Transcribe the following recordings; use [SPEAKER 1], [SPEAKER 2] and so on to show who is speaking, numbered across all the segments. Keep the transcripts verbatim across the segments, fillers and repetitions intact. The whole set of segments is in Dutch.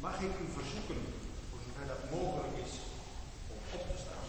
[SPEAKER 1] mag ik u verzoeken, voor zover dat mogelijk is, om op te staan.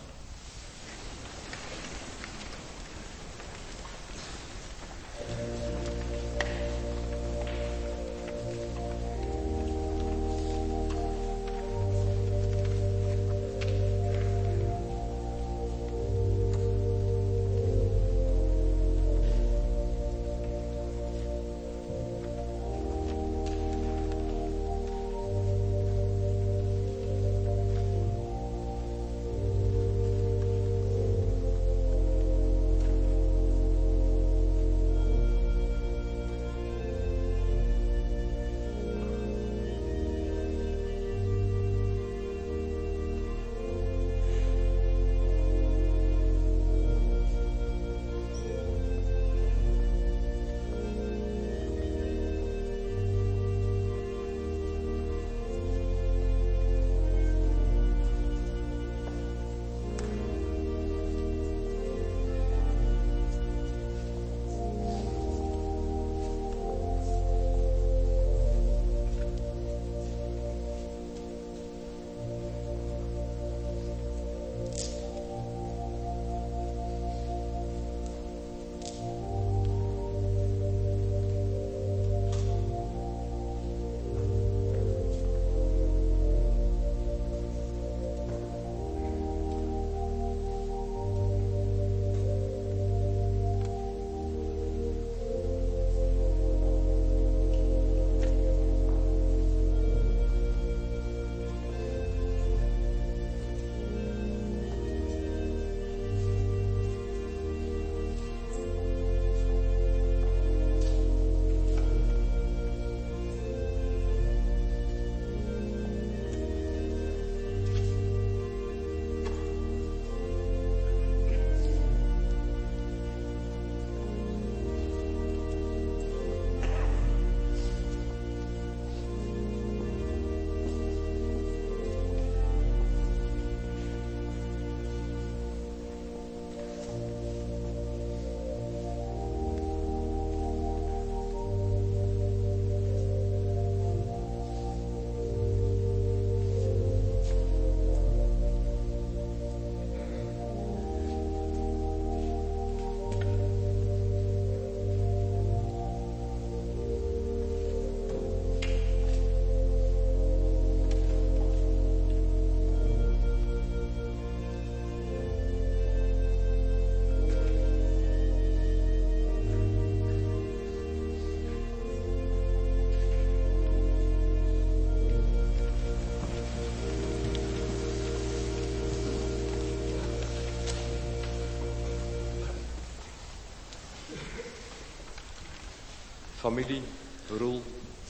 [SPEAKER 2] Familie, Roel,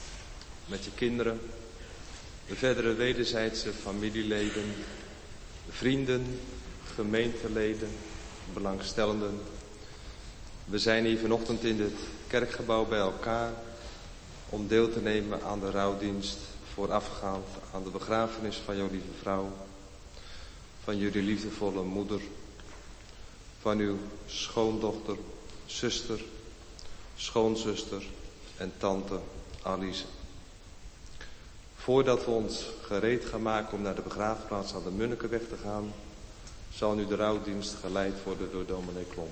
[SPEAKER 2] met je kinderen, de verdere wederzijdse familieleden, vrienden, gemeenteleden, belangstellenden. We zijn hier vanochtend in het kerkgebouw bij elkaar om deel te nemen aan de rouwdienst voorafgaand aan de begrafenis van jouw lieve vrouw, van jullie liefdevolle moeder, van uw schoondochter, zuster, schoonzuster en tante Alice. Voordat we ons gereed gaan maken om naar de begraafplaats aan de Munnikenweg te gaan, zal nu de rouwdienst geleid worden door dominee Klom.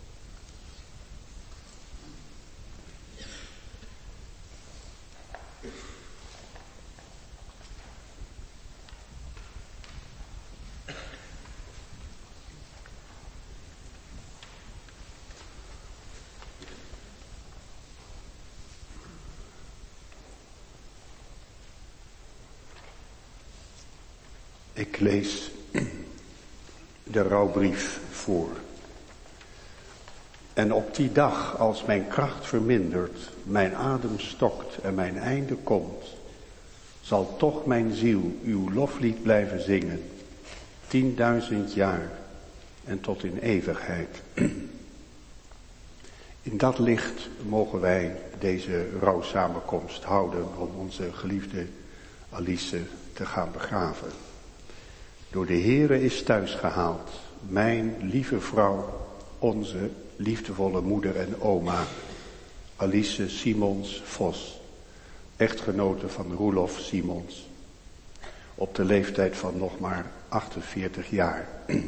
[SPEAKER 3] Ik lees de rouwbrief voor. En op die dag, als mijn kracht vermindert, mijn adem stokt en mijn einde komt, zal toch mijn ziel uw loflied blijven zingen, tienduizend jaar en tot in eeuwigheid. In dat licht mogen wij deze rouwsamenkomst houden om onze geliefde Alice te gaan begraven. Door de Heere is thuis gehaald, mijn lieve vrouw, onze liefdevolle moeder en oma, Alice Simons Vos, echtgenote van Roelof Simons. op de leeftijd van nog maar achtenveertig jaar.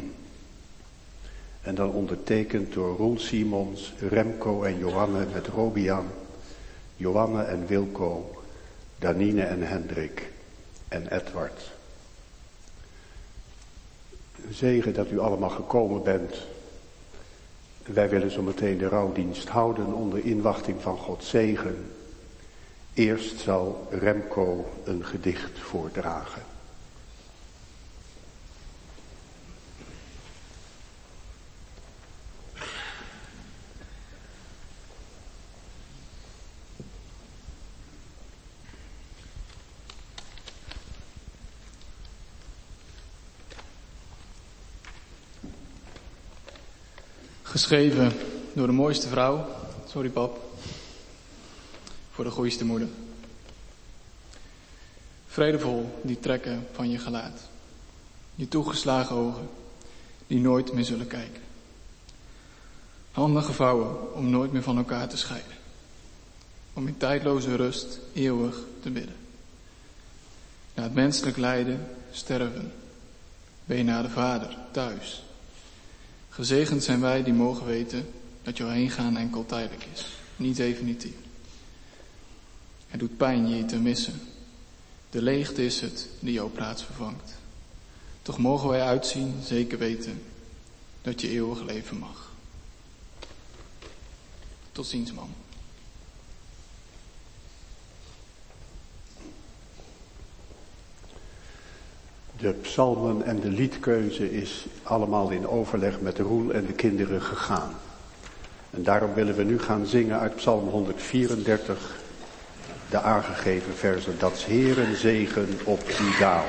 [SPEAKER 3] En dan ondertekend door Roel Simons, Remco en Johanne met Robian, Johanne en Wilco, Danine en Hendrik en Edward. Zegen dat u allemaal gekomen bent. Wij willen zo meteen de rouwdienst houden onder inwachting van Gods zegen. Eerst zal Remco een gedicht voordragen.
[SPEAKER 4] Geschreven door de mooiste vrouw, sorry pap, voor de gooiste moeder. Vredevol die trekken van je gelaat, je toegeslagen ogen die nooit meer zullen kijken. Handen gevouwen om nooit meer van elkaar te scheiden, om in tijdloze rust eeuwig te bidden. Na het menselijk lijden, sterven, ben je naar de Vader thuis. Gezegend zijn wij die mogen weten dat jouw heengaan enkel tijdelijk is, niet definitief. Het doet pijn je te missen. De leegte is het die jouw plaats vervangt. Toch mogen wij uitzien, zeker weten, dat je eeuwig leven mag. Tot ziens, man.
[SPEAKER 3] De psalmen en de liedkeuze is allemaal in overleg met Roel en de kinderen gegaan. En daarom willen we nu gaan zingen uit Psalm honderdvierendertig, de aangegeven versen. Dat 's Heeren zegen op u daal.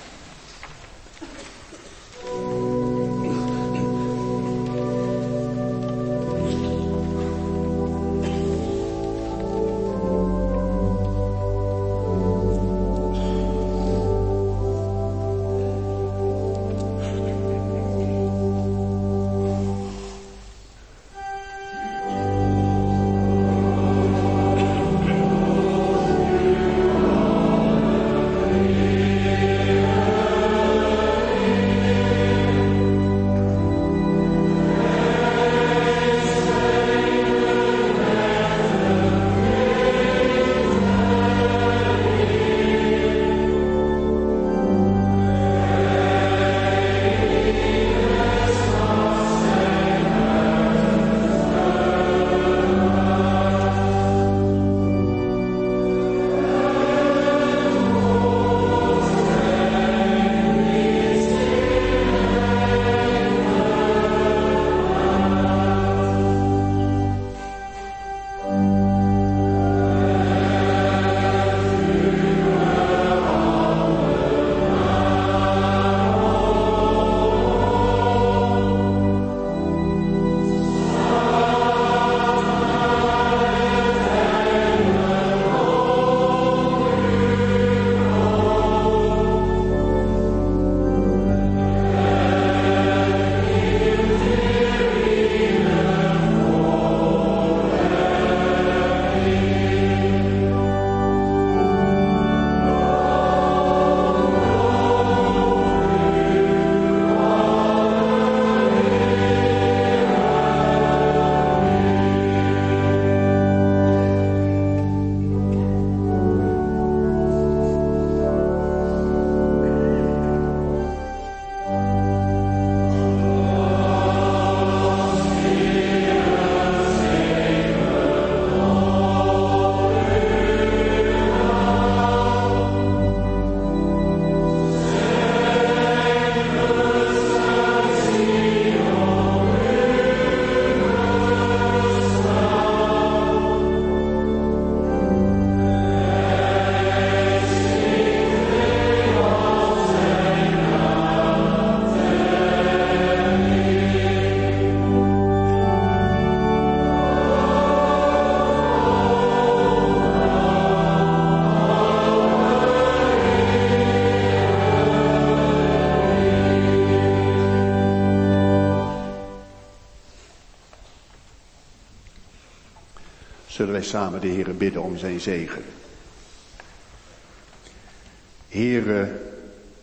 [SPEAKER 3] Zullen wij samen de Heere bidden om zijn zegen. Heere,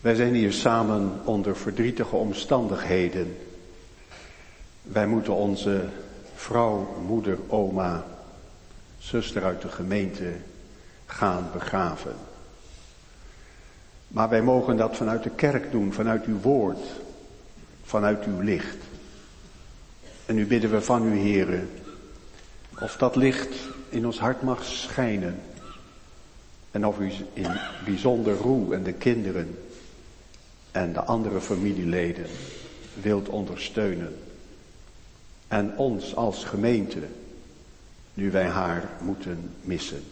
[SPEAKER 3] Wij zijn hier samen onder verdrietige omstandigheden. Wij moeten onze vrouw, moeder, oma, zuster uit de gemeente gaan begraven. Maar wij mogen dat vanuit de kerk doen, vanuit uw woord, vanuit uw licht. En nu bidden we van u, Heere, of dat licht in ons hart mag schijnen. En of u in bijzonder Roel en de kinderen en de andere familieleden wilt ondersteunen. En ons als gemeente, nu wij haar moeten missen.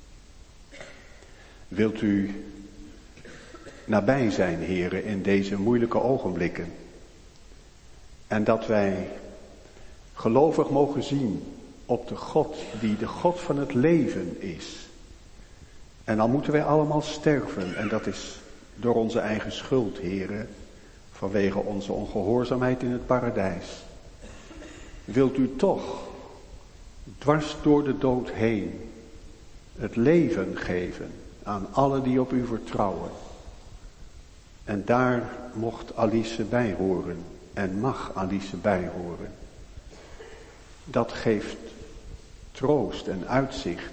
[SPEAKER 3] Wilt u nabij zijn, Heere, in deze moeilijke ogenblikken. En dat wij gelovig mogen zien op de God die de God van het leven is. En dan moeten wij allemaal sterven. En dat is door onze eigen schuld, Heere, vanwege onze ongehoorzaamheid in het paradijs. Wilt u toch dwars door de dood heen het leven geven aan allen die op u vertrouwen. En daar mocht Alice bij horen en mag Alice bij horen. Dat geeft troost en uitzicht.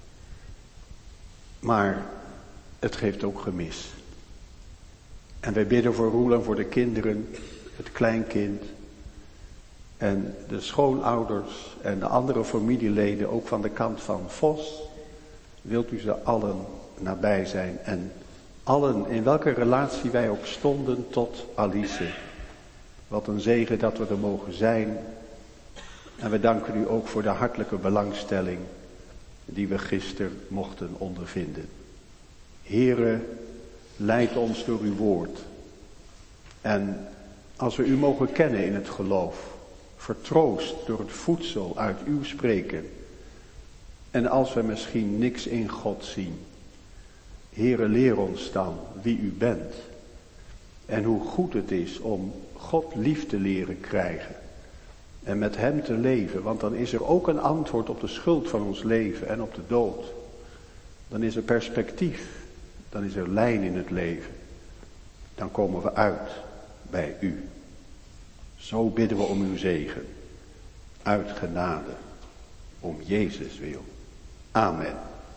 [SPEAKER 3] Maar het geeft ook gemis. En wij bidden voor Roel en voor de kinderen, het kleinkind en de schoonouders en de andere familieleden, ook van de kant van Vos. Wilt u ze allen nabij zijn en allen, in welke relatie wij ook stonden, tot Alice. Wat een zegen dat we er mogen zijn. En we danken u ook voor de hartelijke belangstelling die we gisteren mochten ondervinden. Heere, leid ons door uw woord. En als we u mogen kennen in het geloof, vertroost door het voedsel uit uw spreken. En als we misschien niks in God zien, Heere, leer ons dan wie u bent. En hoe goed het is om God lief te leren krijgen. En met hem te leven, want dan is er ook een antwoord op de schuld van ons leven en op de dood. Dan is er perspectief, dan is er lijn in het leven. Dan komen we uit bij u. Zo bidden we om uw zegen, uit genade, om Jezus wil. Amen.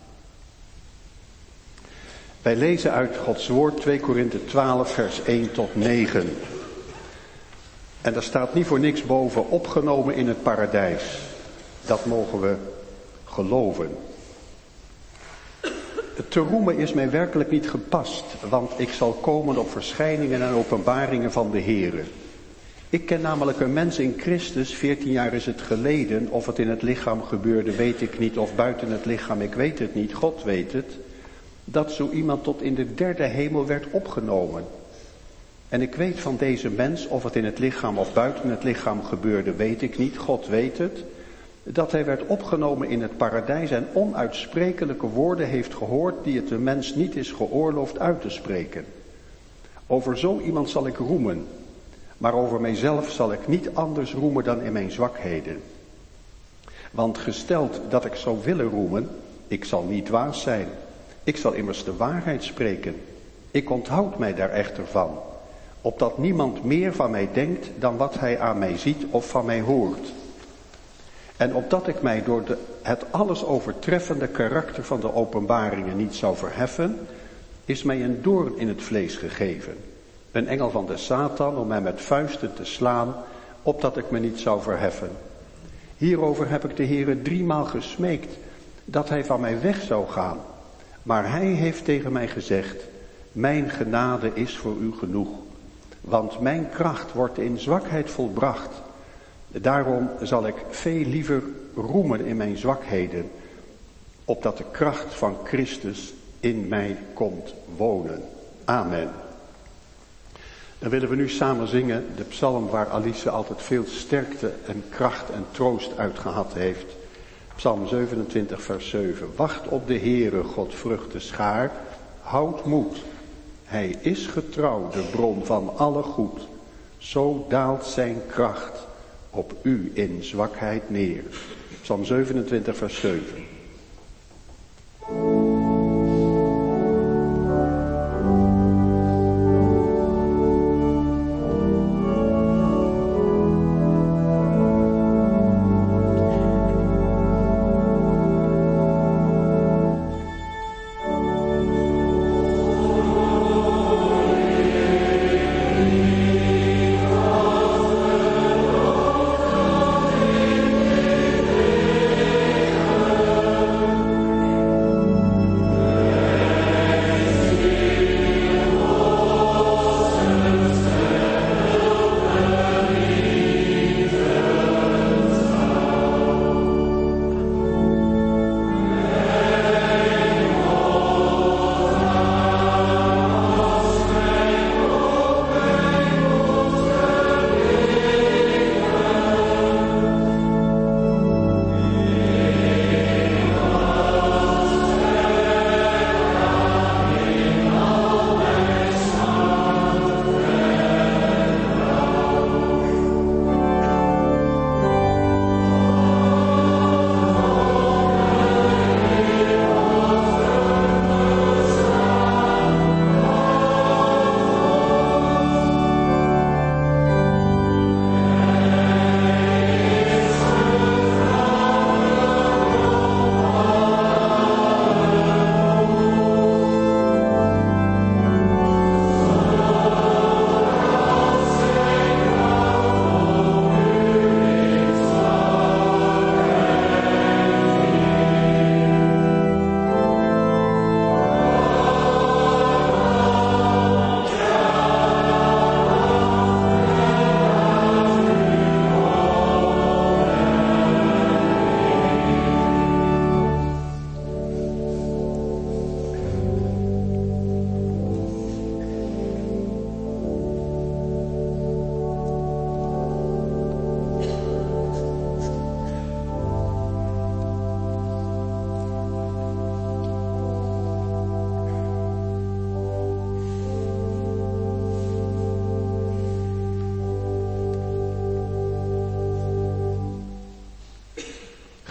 [SPEAKER 3] Wij lezen uit Gods woord twee Korinthe twaalf vers één tot negen. En daar staat niet voor niks boven, opgenomen in het paradijs. Dat mogen we geloven. Te roemen is mij werkelijk niet gepast, want ik zal komen op verschijningen en openbaringen van de Heere. Ik ken namelijk een mens in Christus, veertien jaar is het geleden, of het in het lichaam gebeurde weet ik niet, of buiten het lichaam, ik weet het niet, God weet het, dat zo iemand tot in de derde hemel werd opgenomen. En ik weet van deze mens, of het in het lichaam of buiten het lichaam gebeurde, weet ik niet, God weet het, dat hij werd opgenomen in het paradijs en onuitsprekelijke woorden heeft gehoord die het de mens niet is geoorloofd uit te spreken. Over zo iemand zal ik roemen, maar over mijzelf zal ik niet anders roemen dan in mijn zwakheden. Want gesteld dat ik zou willen roemen, ik zal niet dwaas zijn, ik zal immers de waarheid spreken. Ik onthoud mij daar echter van, opdat niemand meer van mij denkt dan wat hij aan mij ziet of van mij hoort. En opdat ik mij door de, het alles overtreffende karakter van de openbaringen niet zou verheffen, is mij een doorn in het vlees gegeven. Een engel van de Satan om mij met vuisten te slaan, opdat ik me niet zou verheffen. Hierover heb ik de Heere driemaal gesmeekt, dat hij van mij weg zou gaan. Maar hij heeft tegen mij gezegd, mijn genade is voor u genoeg. Want mijn kracht wordt in zwakheid volbracht. Daarom zal ik veel liever roemen in mijn zwakheden, opdat de kracht van Christus in mij komt wonen. Amen. Dan willen we nu samen zingen de psalm waar Alice altijd veel sterkte en kracht en troost uit gehad heeft. Psalm zevenentwintig vers zeven. Wacht op de Heere, Godvruchte schaar, houd moed. Hij is getrouw, de bron van alle goed. Zo daalt zijn kracht op u in zwakheid neer. Psalm zevenentwintig vers zeven.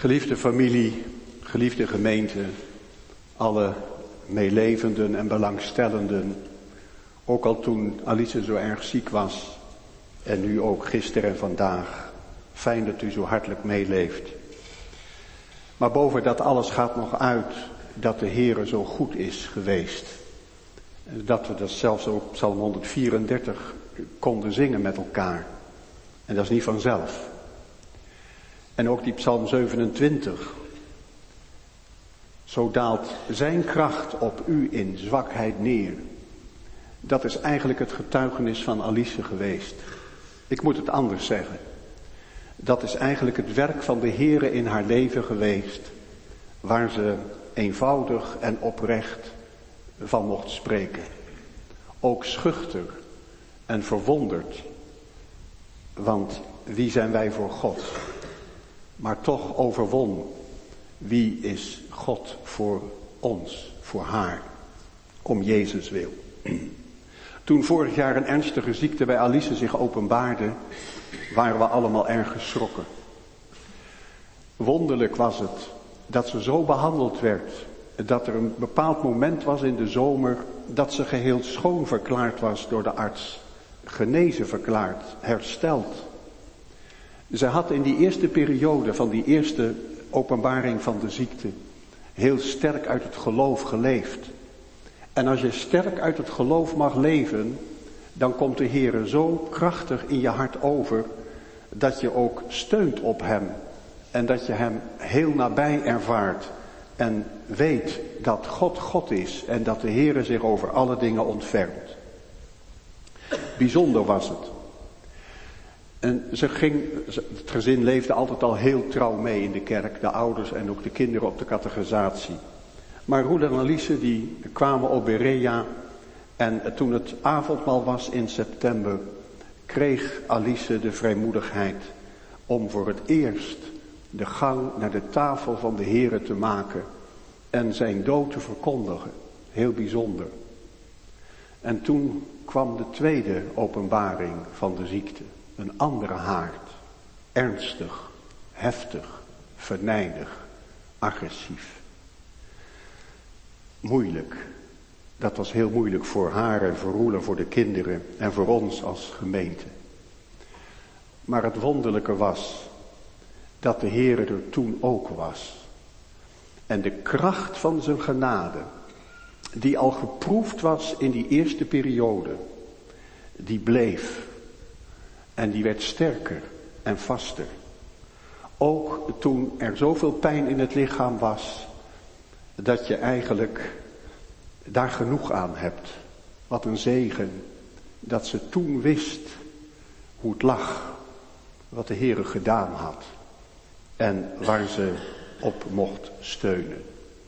[SPEAKER 3] Geliefde familie, geliefde gemeente, alle meelevenden en belangstellenden, ook al toen Alice zo erg ziek was en nu ook gisteren en vandaag, fijn dat u zo hartelijk meeleeft. Maar boven dat alles gaat nog uit dat de Heere zo goed is geweest. Dat we dat zelfs ook op Psalm honderdvierendertig konden zingen met elkaar. En dat is niet vanzelf. En ook die Psalm zevenentwintig. Zo daalt zijn kracht op u in zwakheid neer. Dat is eigenlijk het getuigenis van Alice geweest. Ik moet het anders zeggen. Dat is eigenlijk het werk van de Heere in haar leven geweest. Waar ze eenvoudig en oprecht van mocht spreken. Ook schuchter en verwonderd. Want wie zijn wij voor God? Maar toch overwon. Wie is God voor ons, voor haar, om Jezus wil? Toen vorig jaar een ernstige ziekte bij Alice zich openbaarde, waren we allemaal erg geschrokken. Wonderlijk was het dat ze zo behandeld werd, dat er een bepaald moment was in de zomer dat ze geheel schoon verklaard was door de arts. Genezen verklaard, hersteld. Ze had in die eerste periode van die eerste openbaring van de ziekte heel sterk uit het geloof geleefd. En als je sterk uit het geloof mag leven, dan komt de Heere zo krachtig in je hart over, dat je ook steunt op hem. En dat je hem heel nabij ervaart en weet dat God God is en dat de Heere zich over alle dingen ontfermt. Bijzonder was het. En ze ging, het gezin leefde altijd al heel trouw mee in de kerk, de ouders en ook de kinderen op de catechisatie. Maar Roel en Alice die kwamen op Berea en toen het avondmaal was in september, kreeg Alice de vrijmoedigheid om voor het eerst de gang naar de tafel van de Heere te maken en zijn dood te verkondigen. Heel bijzonder. En toen kwam de tweede openbaring van de ziekte. Een andere haard. Ernstig, heftig, venijnig, agressief. Moeilijk. Dat was heel moeilijk voor haar en voor Roel en voor de kinderen en voor ons als gemeente. Maar het wonderlijke was dat de Heere er toen ook was. En de kracht van zijn genade, die al geproefd was in die eerste periode, die bleef. En die werd sterker en vaster. Ook toen er zoveel pijn in het lichaam was, dat je eigenlijk daar genoeg aan hebt. Wat een zegen, dat ze toen wist hoe het lag, wat de Heere gedaan had. En waar ze op mocht steunen.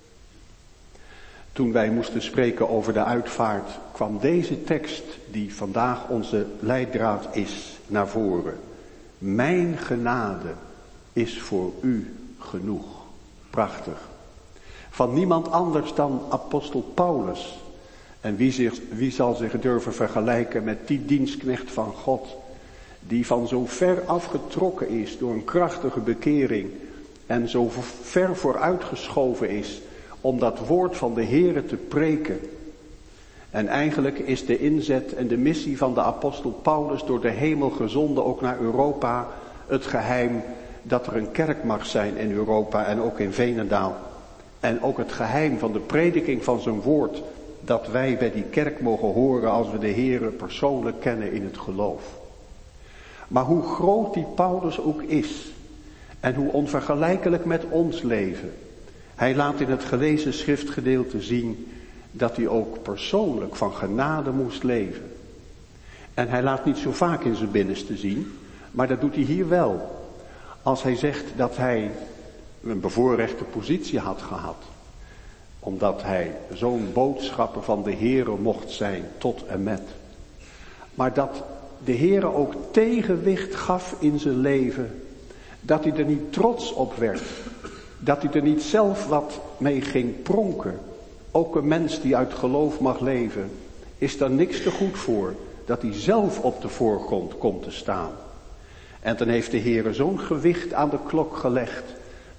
[SPEAKER 3] Toen wij moesten spreken over de uitvaart, kwam deze tekst, die vandaag onze leidraad is, naar voren. Mijn genade is voor u genoeg. Prachtig. Van niemand anders dan apostel Paulus. En wie, zich, wie zal zich durven vergelijken met die dienstknecht van God, die van zo ver afgetrokken is door een krachtige bekering en zo ver vooruitgeschoven is om dat woord van de Heere te preken. En eigenlijk is de inzet en de missie van de apostel Paulus door de hemel gezonden ook naar Europa het geheim dat er een kerk mag zijn in Europa en ook in Veenendaal. En ook het geheim van de prediking van zijn woord, dat wij bij die kerk mogen horen als we de Heere persoonlijk kennen in het geloof. Maar hoe groot die Paulus ook is en hoe onvergelijkelijk met ons leven, hij laat in het gelezen schriftgedeelte zien dat hij ook persoonlijk van genade moest leven. En hij laat niet zo vaak in zijn binnenste zien, maar dat doet hij hier wel. Als hij zegt dat hij een bevoorrechte positie had gehad, omdat hij zo'n boodschapper van de Heere mocht zijn tot en met. Maar dat de Heere ook tegenwicht gaf in zijn leven, dat hij er niet trots op werd, dat hij er niet zelf wat mee ging pronken. Ook een mens die uit geloof mag leven, is daar niks te goed voor dat hij zelf op de voorgrond komt te staan. En dan heeft de Heere zo'n gewicht aan de klok gelegd,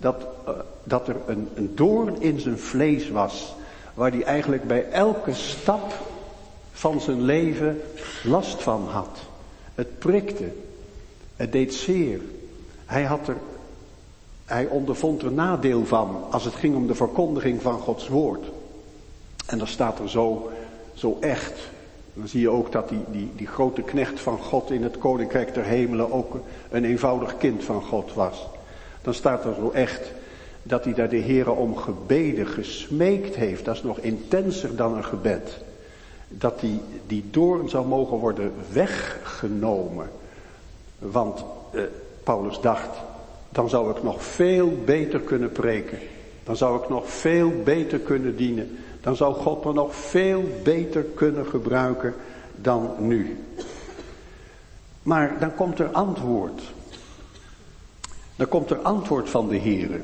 [SPEAKER 3] Dat, uh, dat er een, een doorn in zijn vlees was. Waar hij eigenlijk bij elke stap van zijn leven last van had. Het prikte. Het deed zeer. Hij had er, hij ondervond er nadeel van als het ging om de verkondiging van Gods woord. En dan staat er zo, zo echt. Dan zie je ook dat die, die, die grote knecht van God in het koninkrijk der hemelen ook een eenvoudig kind van God was. Dan staat er zo echt dat hij daar de Heere om gebeden, gesmeekt heeft. Dat is nog intenser dan een gebed. Dat die, die doorn zou mogen worden weggenomen. Want eh, Paulus dacht, dan zou ik nog veel beter kunnen preken. Dan zou ik nog veel beter kunnen dienen. Dan zou God me nog veel beter kunnen gebruiken dan nu. Maar dan komt er antwoord. Dan komt er antwoord van de Heere.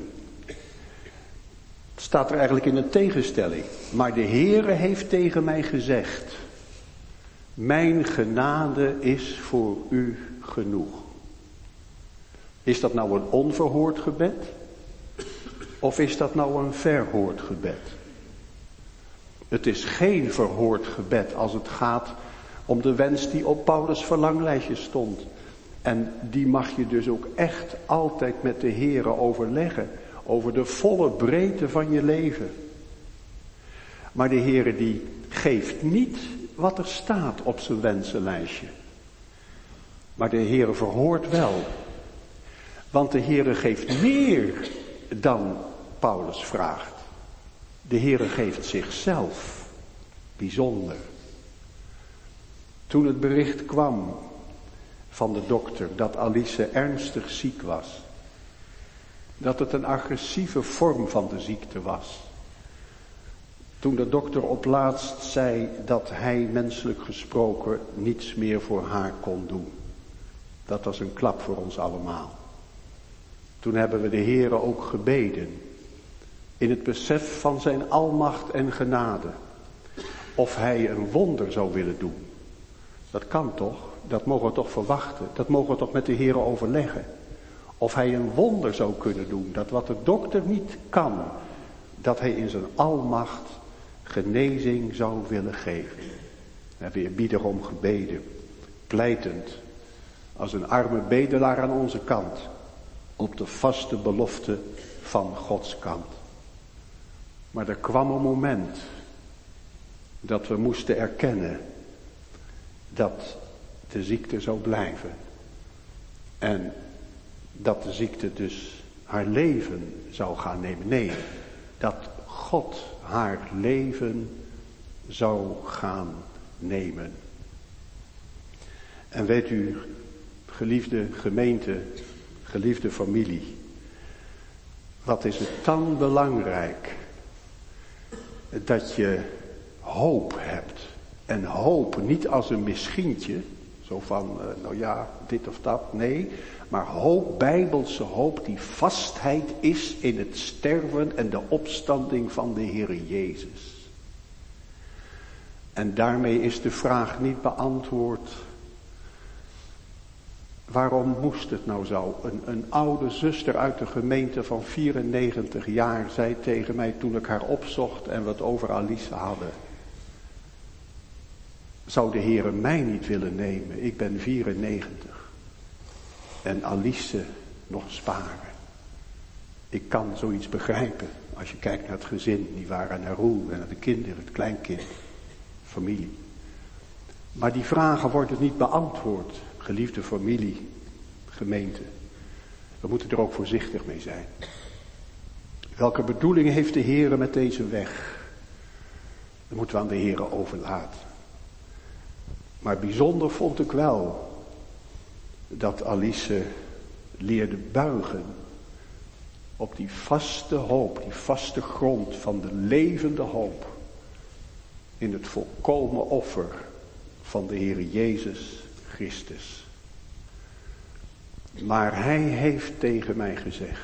[SPEAKER 3] Het staat er eigenlijk in een tegenstelling. Maar de Heere heeft tegen mij gezegd: mijn genade is voor u genoeg. Is dat nou een onverhoord gebed? Of is dat nou een verhoord gebed? Het is geen verhoord gebed als het gaat om de wens die op Paulus' verlanglijstje stond. En die mag je dus ook echt altijd met de Heere overleggen. Over de volle breedte van je leven. Maar de Heere die geeft niet wat er staat op zijn wensenlijstje. Maar de Heere verhoort wel. Want de Heere geeft meer dan Paulus vraagt. De Heere geeft zichzelf. Bijzonder. Toen het bericht kwam van de dokter dat Alice ernstig ziek was. Dat het een agressieve vorm van de ziekte was. Toen de dokter op laatst zei dat hij menselijk gesproken niets meer voor haar kon doen. Dat was een klap voor ons allemaal. Toen hebben we de Heere ook gebeden. In het besef van zijn almacht en genade. Of hij een wonder zou willen doen. Dat kan toch? Dat mogen we toch verwachten? Dat mogen we toch met de Heere overleggen? Of hij een wonder zou kunnen doen. Dat wat de dokter niet kan. Dat hij in zijn almacht genezing zou willen geven. We hebben eerbiedig om gebeden. Pleitend. Als een arme bedelaar aan onze kant. Op de vaste belofte van Gods kant. Maar er kwam een moment. Dat we moesten erkennen. Dat de ziekte zou blijven. En dat de ziekte dus haar leven zou gaan nemen. Nee, dat God haar leven zou gaan nemen. En weet u, geliefde gemeente, geliefde familie. Wat is het dan belangrijk dat je hoop hebt. En hoop niet als een misschientje. Zo van, uh, nou ja, dit of dat. Nee, maar hoop, bijbelse hoop die vastheid is in het sterven en de opstanding van de Heere Jezus. En daarmee is de vraag niet beantwoord. Waarom moest het nou zo? Een, een oude zuster uit de gemeente van vierennegentig jaar zei tegen mij toen ik haar opzocht en we het over Alice hadden. Zou de Heere mij niet willen nemen? Ik ben vierennegentig. En Alice nog sparen. Ik kan zoiets begrijpen. Als je kijkt naar het gezin. Die waren naar Roel en naar de kinderen, het kleinkind. Familie. Maar die vragen worden niet beantwoord. Geliefde familie, gemeente. We moeten er ook voorzichtig mee zijn. Welke bedoeling heeft de Heere met deze weg? Dat moeten we aan de Heere overlaten. Maar bijzonder vond ik wel dat Alice leerde buigen op die vaste hoop, die vaste grond van de levende hoop in het volkomen offer van de Heere Jezus Christus. Maar hij heeft tegen mij gezegd,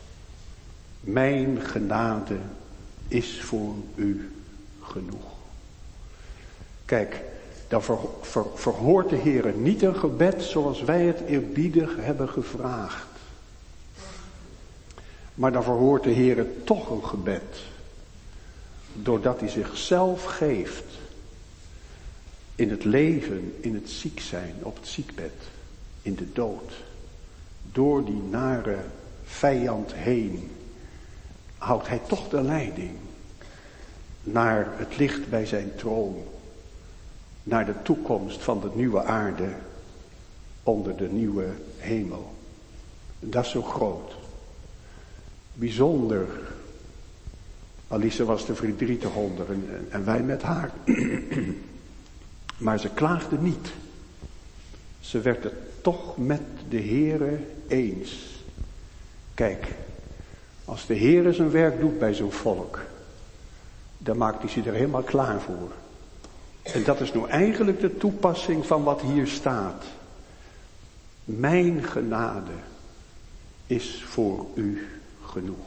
[SPEAKER 3] mijn genade is voor u genoeg. Kijk, dan ver, ver, verhoort de Heere niet een gebed zoals wij het eerbiedig hebben gevraagd. Maar dan verhoort de Heer toch een gebed. Doordat hij zichzelf geeft. In het leven, in het ziek zijn, op het ziekbed. In de dood. Door die nare vijand heen. Houdt hij toch de leiding. Naar het licht bij zijn troon. Naar de toekomst van de nieuwe aarde. Onder de nieuwe hemel. Dat is zo groot. Bijzonder. Alice was de verdrietig onder en, en wij met haar. Maar ze klaagde niet. Ze werd het toch met de Heere eens. Kijk, als de Heere zijn werk doet bij zo'n volk, dan maakt hij ze er helemaal klaar voor. En dat is nou eigenlijk de toepassing van wat hier staat. Mijn genade is voor u genoeg.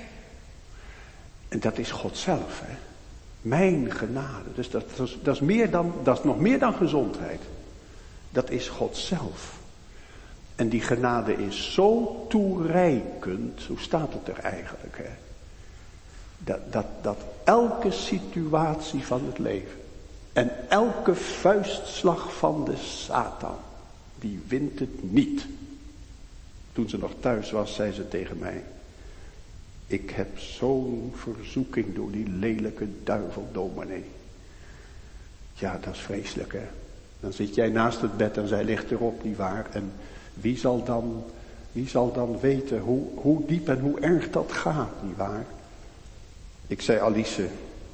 [SPEAKER 3] En dat is God zelf, hè. Mijn genade. Dus dat, dat, is, dat, is meer dan, dat is nog meer dan gezondheid. Dat is God zelf. En die genade is zo toereikend, zo staat het er eigenlijk, hè. Dat, dat, dat elke situatie van het leven en elke vuistslag van de Satan, die wint het niet. Toen ze nog thuis was, zei ze tegen mij: ik heb zo'n verzoeking door die lelijke duivel dominee. Ja, dat is vreselijk, hè. Dan zit jij naast het bed en zij ligt erop, nietwaar. En wie zal dan, wie zal dan weten hoe, hoe diep en hoe erg dat gaat, nietwaar. Ik zei: Alice,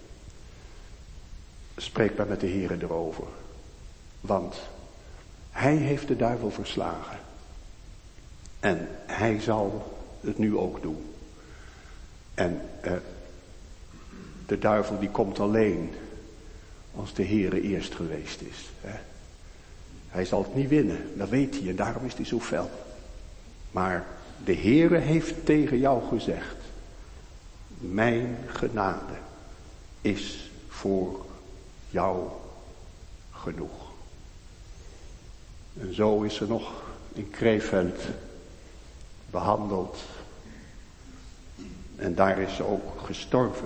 [SPEAKER 3] spreek maar met de Heere erover. Want hij heeft de duivel verslagen. En hij zal het nu ook doen. En eh, de duivel die komt alleen als de Heere eerst geweest is. Hè. Hij zal het niet winnen, dat weet hij en daarom is hij zo fel. Maar de Heere heeft tegen jou gezegd: mijn genade is voor jou genoeg. En zo is ze nog in Krefeld behandeld. En daar is ze ook gestorven.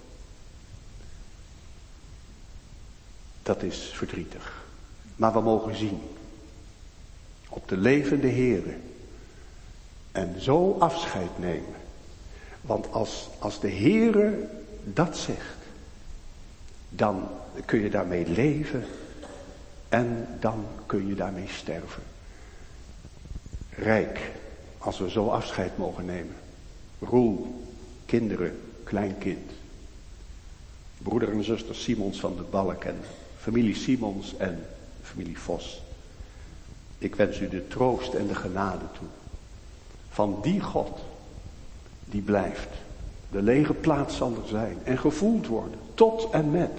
[SPEAKER 3] Dat is verdrietig. Maar we mogen zien op de levende Heere en zo afscheid nemen. Want als, als de Heere dat zegt, dan kun je daarmee leven en dan kun je daarmee sterven. Rijk, als we zo afscheid mogen nemen. Roel, kinderen, kleinkind. Broeder en zuster Simons van de Balk en familie Simons en familie Vos. Ik wens u de troost en de genade toe. Van die God die blijft. De lege plaats zal er zijn en gevoeld worden. Tot en met.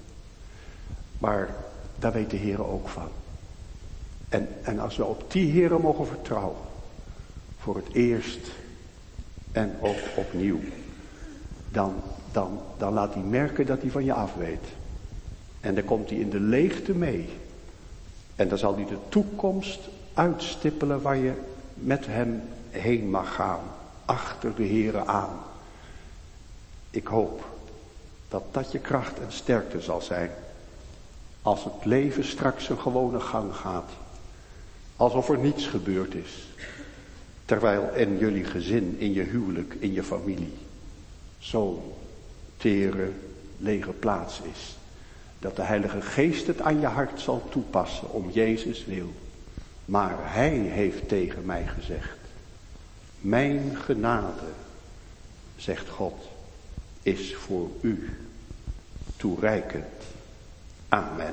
[SPEAKER 3] Maar daar weet de Heer ook van. En, en als we op die Heer mogen vertrouwen. Voor het eerst en ook opnieuw. Dan, dan, dan laat hij merken dat hij van je af weet. En dan komt hij in de leegte mee. En dan zal hij de toekomst uitstippelen waar je met hem heen mag gaan. Achter de Heere aan. Ik hoop dat dat je kracht en sterkte zal zijn. Als het leven straks een gewone gang gaat. Alsof er niets gebeurd is. Terwijl in jullie gezin, in je huwelijk, in je familie. Zo'n tere, lege plaats is. Dat de Heilige Geest het aan je hart zal toepassen om Jezus wil. Maar hij heeft tegen mij gezegd. Mijn genade, zegt God, is voor u toereikend. Amen.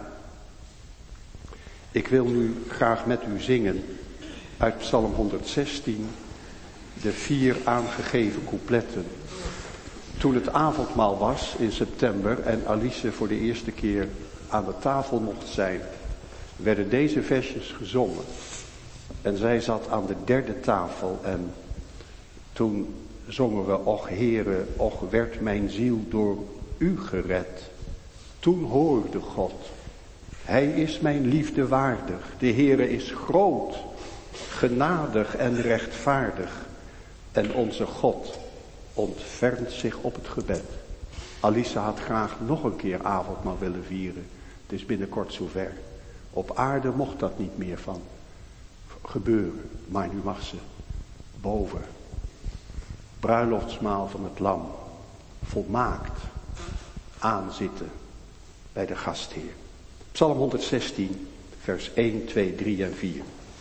[SPEAKER 3] Ik wil nu graag met u zingen uit Psalm honderdzestien, de vier aangegeven coupletten. Toen het avondmaal was in september en Alice voor de eerste keer aan de tafel mocht zijn, werden deze versjes gezongen. En zij zat aan de derde tafel en toen zongen we: Och Heere, och werd mijn ziel door u gered. Toen hoorde God, hij is mijn liefde waardig. De Heere is groot, genadig en rechtvaardig. En onze God ontfermt zich op het gebed. Alice had graag nog een keer avondmaal willen vieren. Het is binnenkort zover. Op aarde mocht dat niet meer van gebeuren. Maar nu mag ze boven. Bruiloftsmaal van het lam. Volmaakt. Aanzitten bij de gastheer. Psalm honderdzestien, vers één, twee, drie en vier.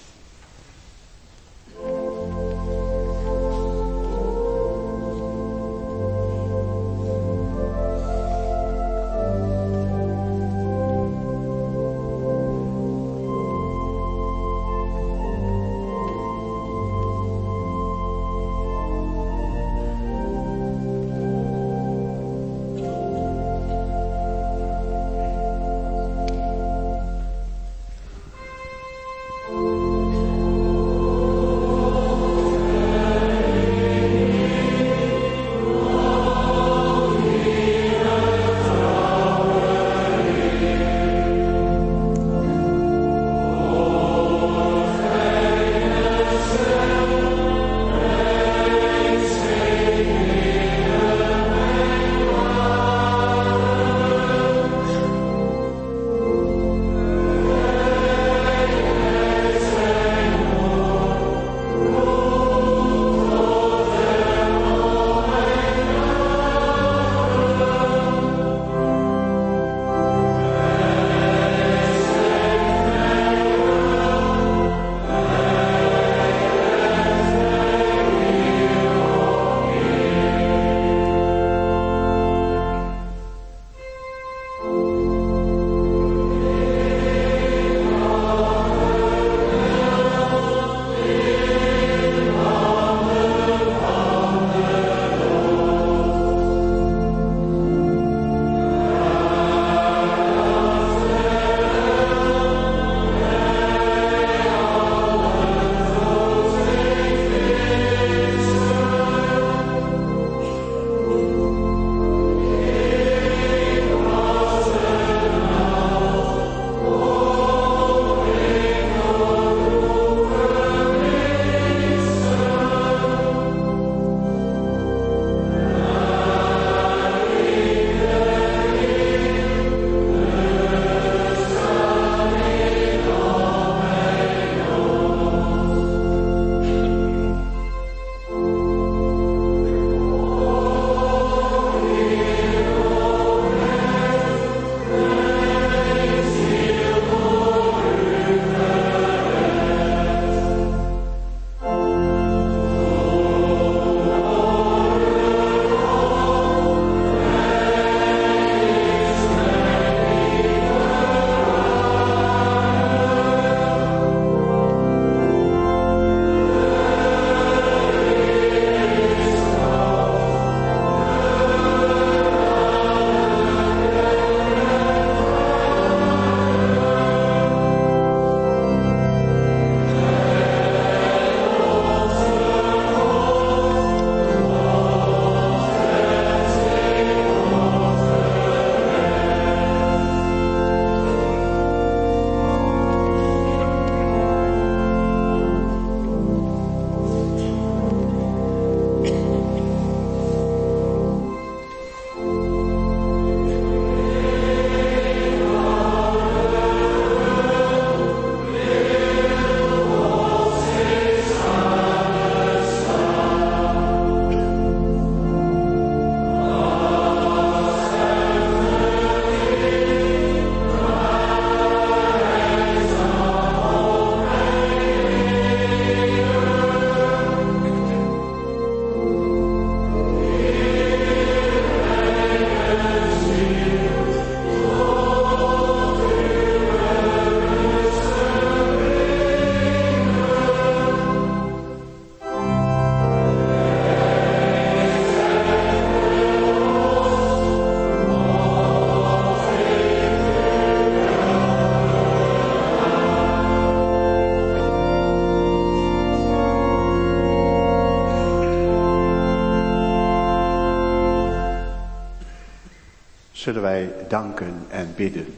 [SPEAKER 3] zullen wij danken en bidden.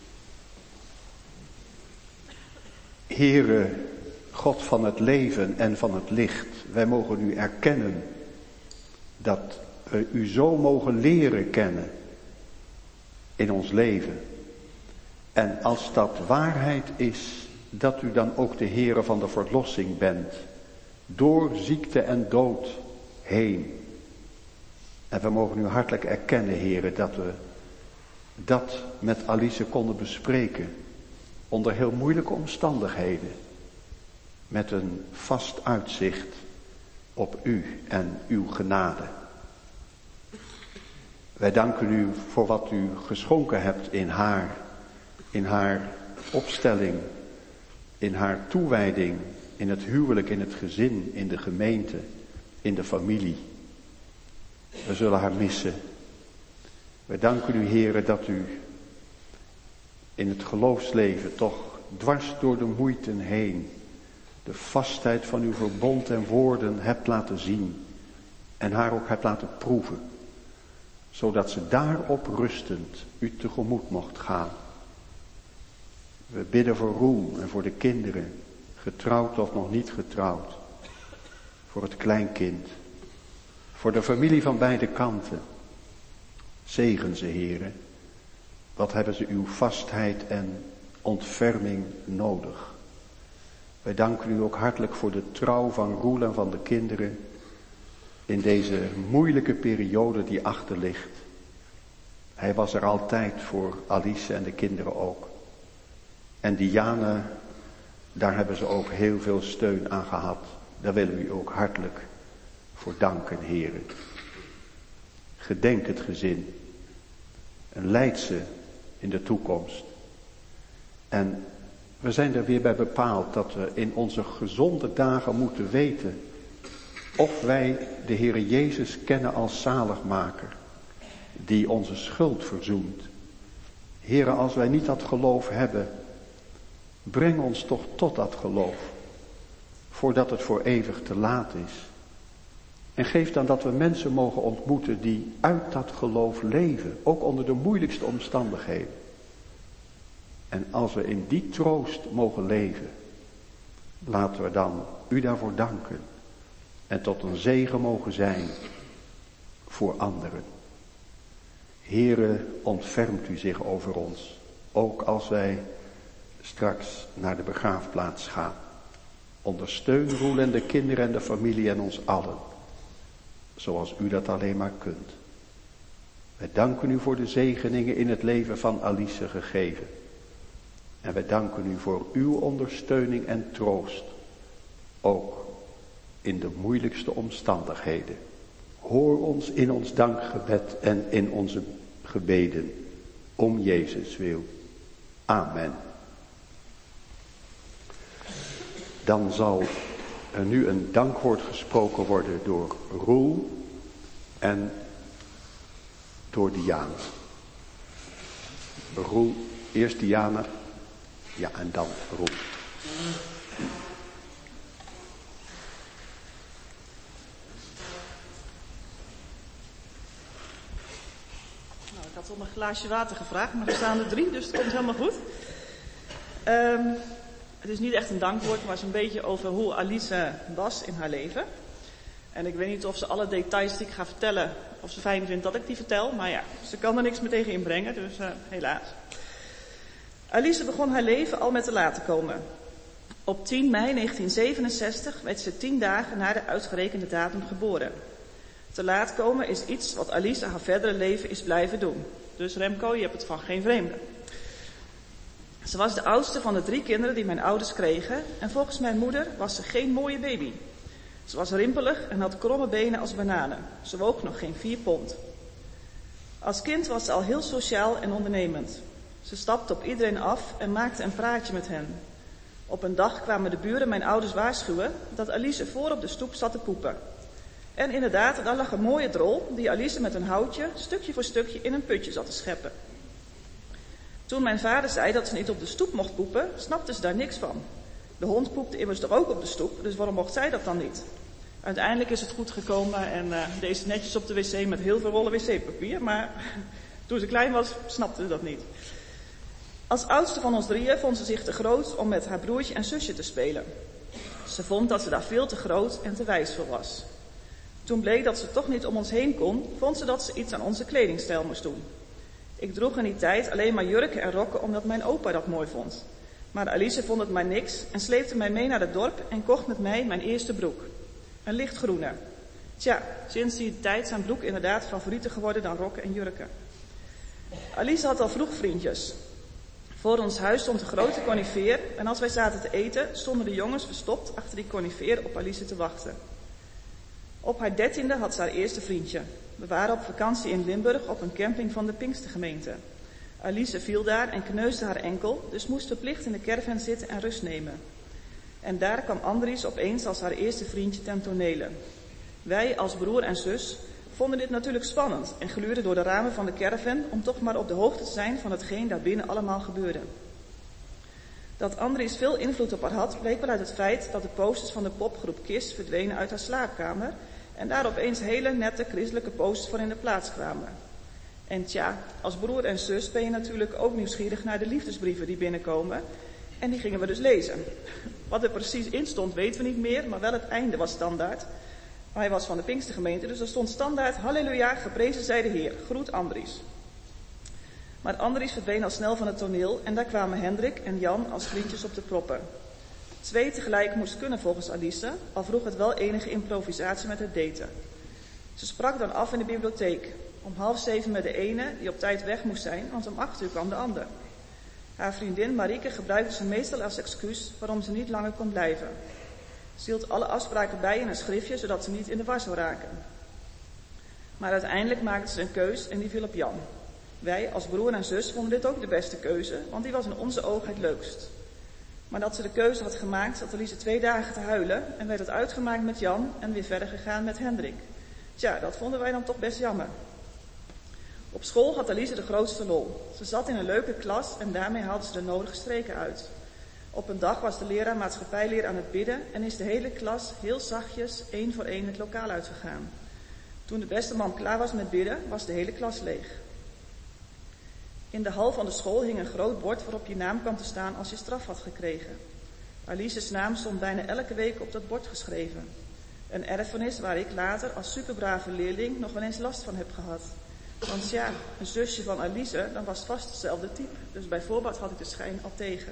[SPEAKER 3] Heere, God van het leven en van het licht, wij mogen u erkennen Dat we u zo mogen leren kennen in ons leven. En als dat waarheid is, dat u dan ook de Heere van de verlossing bent. Door ziekte en dood heen. En we mogen u hartelijk erkennen, Heere, dat we dat met Alice konden bespreken. Onder heel moeilijke omstandigheden. Met een vast uitzicht op u en uw genade. Wij danken u voor wat u geschonken hebt in haar. In haar opstelling. In haar toewijding. In het huwelijk, in het gezin, in de gemeente, in de familie. We zullen haar missen. Wij danken u, Heere, dat u in het geloofsleven toch dwars door de moeiten heen de vastheid van uw verbond en woorden hebt laten zien en haar ook hebt laten proeven, zodat ze daarop rustend u tegemoet mocht gaan. We bidden voor Roel en voor de kinderen, getrouwd of nog niet getrouwd, voor het kleinkind, voor de familie van beide kanten. Zegen ze, Heere. Wat hebben ze uw vastheid en ontferming nodig. Wij danken u ook hartelijk voor de trouw van Roel en van de kinderen in deze moeilijke periode die achter ligt. Hij was er altijd voor Alice en de kinderen ook. En Diane, daar hebben ze ook heel veel steun aan gehad. Daar willen we u ook hartelijk voor danken, Heere. Gedenk het gezin en leid ze in de toekomst. En we zijn er weer bij bepaald dat we in onze gezonde dagen moeten weten of wij de Heere Jezus kennen als zaligmaker, die onze schuld verzoent. Heere, als wij niet dat geloof hebben, breng ons toch tot dat geloof, voordat het voor eeuwig te laat is. En geef dan dat we mensen mogen ontmoeten die uit dat geloof leven, ook onder de moeilijkste omstandigheden. En als we in die troost mogen leven, laten we dan u daarvoor danken en tot een zegen mogen zijn voor anderen. Heere, ontfermt u zich over ons, ook als wij straks naar de begraafplaats gaan. Ondersteun Roel en de kinderen en de familie en ons allen, zoals u dat alleen maar kunt. Wij danken u voor de zegeningen in het leven van Alice gegeven. En wij danken u voor uw ondersteuning en troost, ook in de moeilijkste omstandigheden. Hoor ons in ons dankgebed en in onze gebeden, om Jezus wil. Amen. Dan zal er nu een dankwoord gesproken worden door Roel en door Diana. Roel, eerst Diana, ja, en dan Roel.
[SPEAKER 5] Nou, ik had om een glaasje water gevraagd, maar er staan er drie, dus het komt helemaal goed. Um, het is niet echt een dankwoord, maar het is een beetje over hoe Alice was in haar leven. En ik weet niet of ze alle details die ik ga vertellen, of ze fijn vindt dat ik die vertel. Maar ja, ze kan er niks meer tegen inbrengen, dus uh, helaas. Alice begon haar leven al met te laat te komen. Op tien mei negentien zevenenzestig werd ze tien dagen na de uitgerekende datum geboren. Te laat komen is iets wat Alice haar verdere leven is blijven doen. Dus Remco, je hebt het van geen vreemde. Ze was de oudste van de drie kinderen die mijn ouders kregen. En volgens mijn moeder was ze geen mooie baby. Ze was rimpelig en had kromme benen als bananen. Ze woog nog geen vier pond. Als kind was ze al heel sociaal en ondernemend. Ze stapte op iedereen af en maakte een praatje met hen. Op een dag kwamen de buren mijn ouders waarschuwen dat Alice voor op de stoep zat te poepen. En inderdaad, daar lag een mooie drol die Alice met een houtje, stukje voor stukje, in een putje zat te scheppen. Toen mijn vader zei dat ze niet op de stoep mocht poepen, snapte ze daar niks van. De hond poepte immers toch ook op de stoep, dus waarom mocht zij dat dan niet? Uiteindelijk is het goed gekomen en uh, deed ze netjes op de wc met heel veel rollen wc-papier, maar toen ze klein was, snapte ze dat niet. Als oudste van ons drieën vond ze zich te groot om met haar broertje en zusje te spelen. Ze vond dat ze daar veel te groot en te wijs voor was. Toen bleek dat ze toch niet om ons heen kon, vond ze dat ze iets aan onze kledingstijl moest doen. Ik droeg in die tijd alleen maar jurken en rokken omdat mijn opa dat mooi vond. Maar Alice vond het maar niks en sleepte mij mee naar het dorp en kocht met mij mijn eerste broek. Een lichtgroene. Tja, sinds die tijd zijn broek inderdaad favorieter geworden dan rokken en jurken. Alice had al vroeg vriendjes. Voor ons huis stond een grote conifeer en als wij zaten te eten, stonden de jongens verstopt achter die conifeer op Alice te wachten. Op haar dertiende had ze haar eerste vriendje. We waren op vakantie in Limburg op een camping van de Pinkstergemeente. Alice viel daar en kneusde haar enkel, dus moest verplicht in de caravan zitten en rust nemen. En daar kwam Andries opeens als haar eerste vriendje ten tonele. Wij als broer en zus vonden dit natuurlijk spannend en gluurden door de ramen van de caravan om toch maar op de hoogte te zijn van hetgeen daar binnen allemaal gebeurde. Dat Andries veel invloed op haar had, bleek wel uit het feit dat de posters van de popgroep KISS verdwenen uit haar slaapkamer en daar opeens hele nette christelijke posters voor in de plaats kwamen. En tja, als broer en zus ben je natuurlijk ook nieuwsgierig naar de liefdesbrieven die binnenkomen. En die gingen we dus lezen. Wat er precies in stond weten we niet meer, maar wel het einde was standaard. Hij was van de Pinkstergemeente, dus er stond standaard: Halleluja, geprezen zij de Heer, groet Andries. Maar Andries verdween al snel van het toneel en daar kwamen Hendrik en Jan als vriendjes op de proppen. Twee tegelijk moest kunnen volgens Alice, al vroeg het wel enige improvisatie met het daten. Ze sprak dan af in de bibliotheek, om half zeven met de ene die op tijd weg moest zijn, want om acht uur kwam de ander. Haar vriendin Marieke gebruikte ze meestal als excuus waarom ze niet langer kon blijven. Ze hield alle afspraken bij in een schriftje, zodat ze niet in de war zou raken. Maar uiteindelijk maakte ze een keus en die viel op Jan. Wij als broer en zus vonden dit ook de beste keuze, want die was in onze ogen het leukst. Maar dat ze de keuze had gemaakt, zat Alice twee dagen te huilen en werd het uitgemaakt met Jan en weer verder gegaan met Hendrik. Tja, dat vonden wij dan toch best jammer. Op school had Alice de grootste lol. Ze zat in een leuke klas en daarmee haalde ze de nodige streken uit. Op een dag was de leraar maatschappijleer aan het bidden en is de hele klas heel zachtjes één voor één het lokaal uitgegaan. Toen de beste man klaar was met bidden, was de hele klas leeg. In de hal van de school hing een groot bord waarop je naam kwam te staan als je straf had gekregen. Alice's naam stond bijna elke week op dat bord geschreven. Een erfenis waar ik later als superbrave leerling nog wel eens last van heb gehad. Want ja, een zusje van Alice, dan was vast hetzelfde type. Dus bijvoorbeeld had ik de schijn al tegen.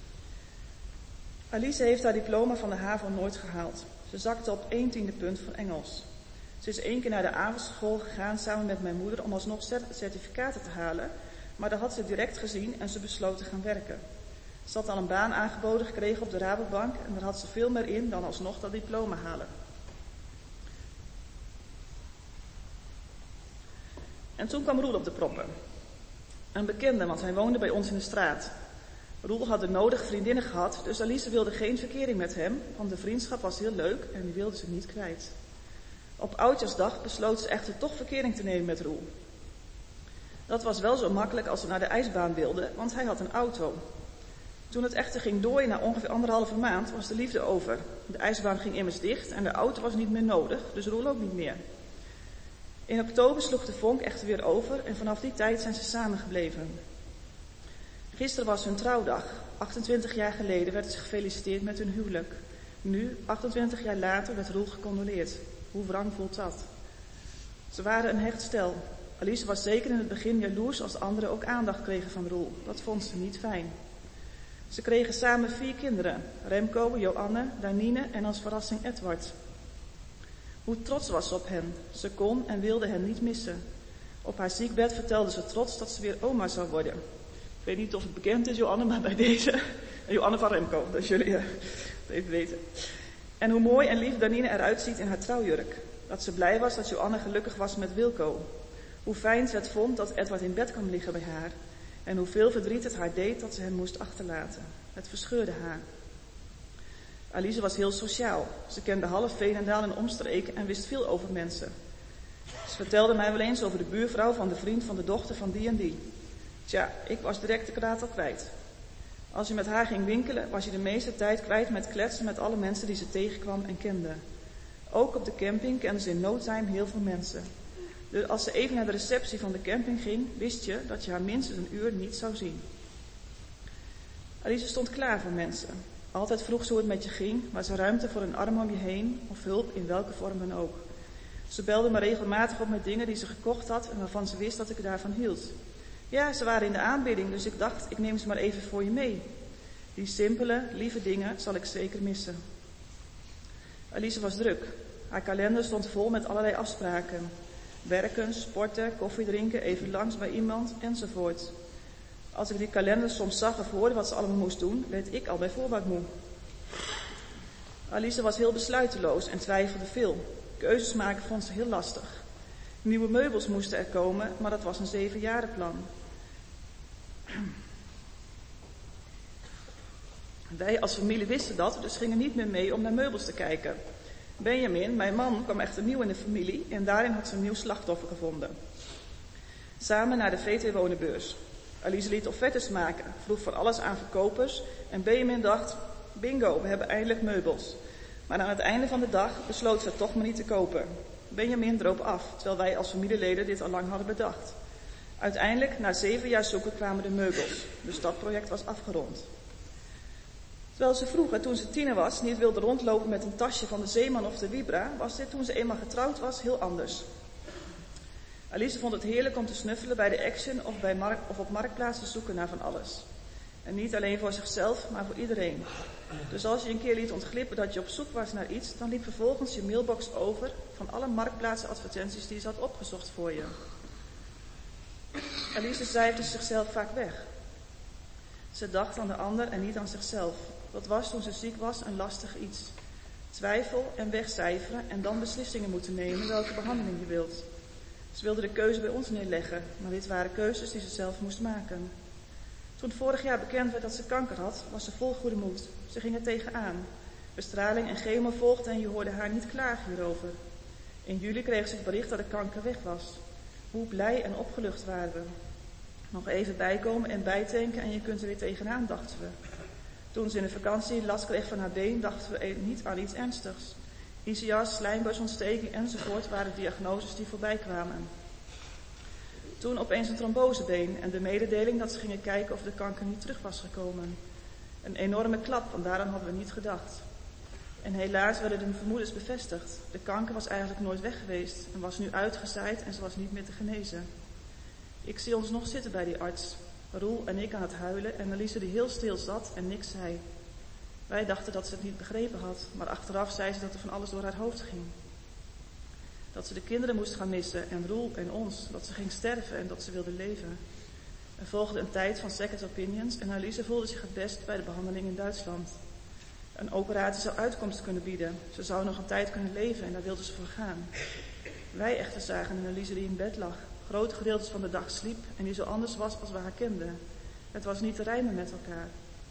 [SPEAKER 5] Alice heeft haar diploma van de HAVO nooit gehaald. Ze zakte op één tiende punt van Engels. Ze is één keer naar de avondschool gegaan samen met mijn moeder om alsnog certificaten te halen. Maar dat had ze direct gezien en ze besloot te gaan werken. Ze had al een baan aangeboden gekregen op de Rabobank en daar had ze veel meer in dan alsnog dat diploma halen. En toen kwam Roel op de proppen. Een bekende, want hij woonde bij ons in de straat. Roel had de nodige vriendinnen gehad, dus Alice wilde geen verkering met hem, want de vriendschap was heel leuk en die wilde ze niet kwijt. Op Oudjaarsdag besloot ze echter toch verkering te nemen met Roel. Dat was wel zo makkelijk als ze naar de ijsbaan wilden, want hij had een auto. Toen het echter ging dooien na ongeveer anderhalve maand, was de liefde over. De ijsbaan ging immers dicht en de auto was niet meer nodig, dus Roel ook niet meer. In oktober sloeg de vonk echter weer over en vanaf die tijd zijn ze samengebleven. Gisteren was hun trouwdag. achtentwintig jaar geleden werd ze gefeliciteerd met hun huwelijk. Nu, achtentwintig jaar later, werd Roel gecondoleerd. Hoe wrang voelt dat? Ze waren een hecht stel. Alice was zeker in het begin jaloers als de anderen ook aandacht kregen van Roel. Dat vond ze niet fijn. Ze kregen samen vier kinderen. Remco, Joanne, Danine en als verrassing Edward. Hoe trots was ze op hen. Ze kon en wilde hen niet missen. Op haar ziekbed vertelde ze trots dat ze weer oma zou worden. Ik weet niet of het bekend is, Joanne, maar bij deze. Joanne van Remco, dat jullie het even weten. En hoe mooi en lief Danine eruit ziet in haar trouwjurk. Dat ze blij was dat Joanne gelukkig was met Wilco. Hoe fijn ze het vond dat Edward in bed kwam liggen bij haar. En hoeveel verdriet het haar deed dat ze hem moest achterlaten. Het verscheurde haar. Alice was heel sociaal. Ze kende half Veenendaal en omstreken en wist veel over mensen. Ze vertelde mij wel eens over de buurvrouw van de vriend van de dochter van die en die. Tja, ik was direct de kraat al kwijt. Als je met haar ging winkelen, was je de meeste tijd kwijt met kletsen met alle mensen die ze tegenkwam en kende. Ook op de camping kende ze in no time heel veel mensen. Dus als ze even naar de receptie van de camping ging, wist je dat je haar minstens een uur niet zou zien. Alice stond klaar voor mensen. Altijd vroeg ze hoe het met je ging, was er ruimte voor een arm om je heen of hulp in welke vorm dan ook. Ze belde me regelmatig op met dingen die ze gekocht had en waarvan ze wist dat ik daarvan hield. Ja, ze waren in de aanbieding, dus ik dacht, ik neem ze maar even voor je mee. Die simpele, lieve dingen zal ik zeker missen. Alice was druk. Haar kalender stond vol met allerlei afspraken. Werken, sporten, koffie drinken, even langs bij iemand, enzovoort. Als ik die kalender soms zag of hoorde wat ze allemaal moest doen, werd ik al bij voorbaat moe. Alice was heel besluiteloos en twijfelde veel. Keuzes maken vond ze heel lastig. Nieuwe meubels moesten er komen, maar dat was een zevenjarenplan. Wij als familie wisten dat, dus gingen niet meer mee om naar meubels te kijken. Benjamin, mijn man, kwam echter nieuw in de familie en daarin had ze een nieuw slachtoffer gevonden. Samen naar de V T Wonenbeurs. Alice liet offertes maken, vroeg voor alles aan verkopers en Benjamin dacht, bingo, we hebben eindelijk meubels. Maar aan het einde van de dag besloot ze toch maar niet te kopen. Benjamin droop af, terwijl wij als familieleden dit al lang hadden bedacht. Uiteindelijk, na zeven jaar zoeken, kwamen de meubels, dus dat project was afgerond. Terwijl ze vroeger, toen ze tiener was, niet wilde rondlopen met een tasje van de Zeeman of de Vibra, was dit toen ze eenmaal getrouwd was heel anders. Alice vond het heerlijk om te snuffelen bij de Action of, bij mark- of op marktplaatsen zoeken naar van alles. En niet alleen voor zichzelf, maar voor iedereen. Dus als je een keer liet ontglippen dat je op zoek was naar iets, dan liep vervolgens je mailbox over van alle marktplaatsen advertenties die ze had opgezocht voor je. Alice cijferde zichzelf vaak weg. Ze dacht aan de ander en niet aan zichzelf. Dat was toen ze ziek was een lastig iets. Twijfel en wegcijferen en dan beslissingen moeten nemen welke behandeling je wilt. Ze wilde de keuze bij ons neerleggen, maar dit waren keuzes die ze zelf moest maken. Toen vorig jaar bekend werd dat ze kanker had, was ze vol goede moed. Ze ging er tegenaan. Bestraling en chemo volgden en je hoorde haar niet klagen hierover. In juli kreeg ze het bericht dat de kanker weg was. Hoe blij en opgelucht waren we. Nog even bijkomen en bijtanken en je kunt er weer tegenaan, dachten we. Toen ze in de vakantie last kreeg van haar been, dachten we niet aan iets ernstigs. I C S, slijmbuisontsteking enzovoort waren diagnoses die voorbij kwamen. Toen opeens een trombosebeen en de mededeling dat ze gingen kijken of de kanker niet terug was gekomen. Een enorme klap, want daaraan hadden we niet gedacht. En helaas werden de vermoedens bevestigd. De kanker was eigenlijk nooit weg geweest en was nu uitgezaaid en ze was niet meer te genezen. Ik zie ons nog zitten bij die arts. Roel en ik aan het huilen en Alice die heel stil zat en niks zei. Wij dachten dat ze het niet begrepen had, maar achteraf zei ze dat er van alles door haar hoofd ging. Dat ze de kinderen moest gaan missen en Roel en ons, dat ze ging sterven en dat ze wilde leven. Er volgde een tijd van second opinions en Alice voelde zich het best bij de behandeling in Duitsland. Een operatie zou uitkomst kunnen bieden. Ze zou nog een tijd kunnen leven en daar wilde ze voor gaan. Wij echter zagen een Alice die in bed lag, grote gedeeltes van de dag sliep en die zo anders was als we haar kenden. Het was niet te rijmen met elkaar.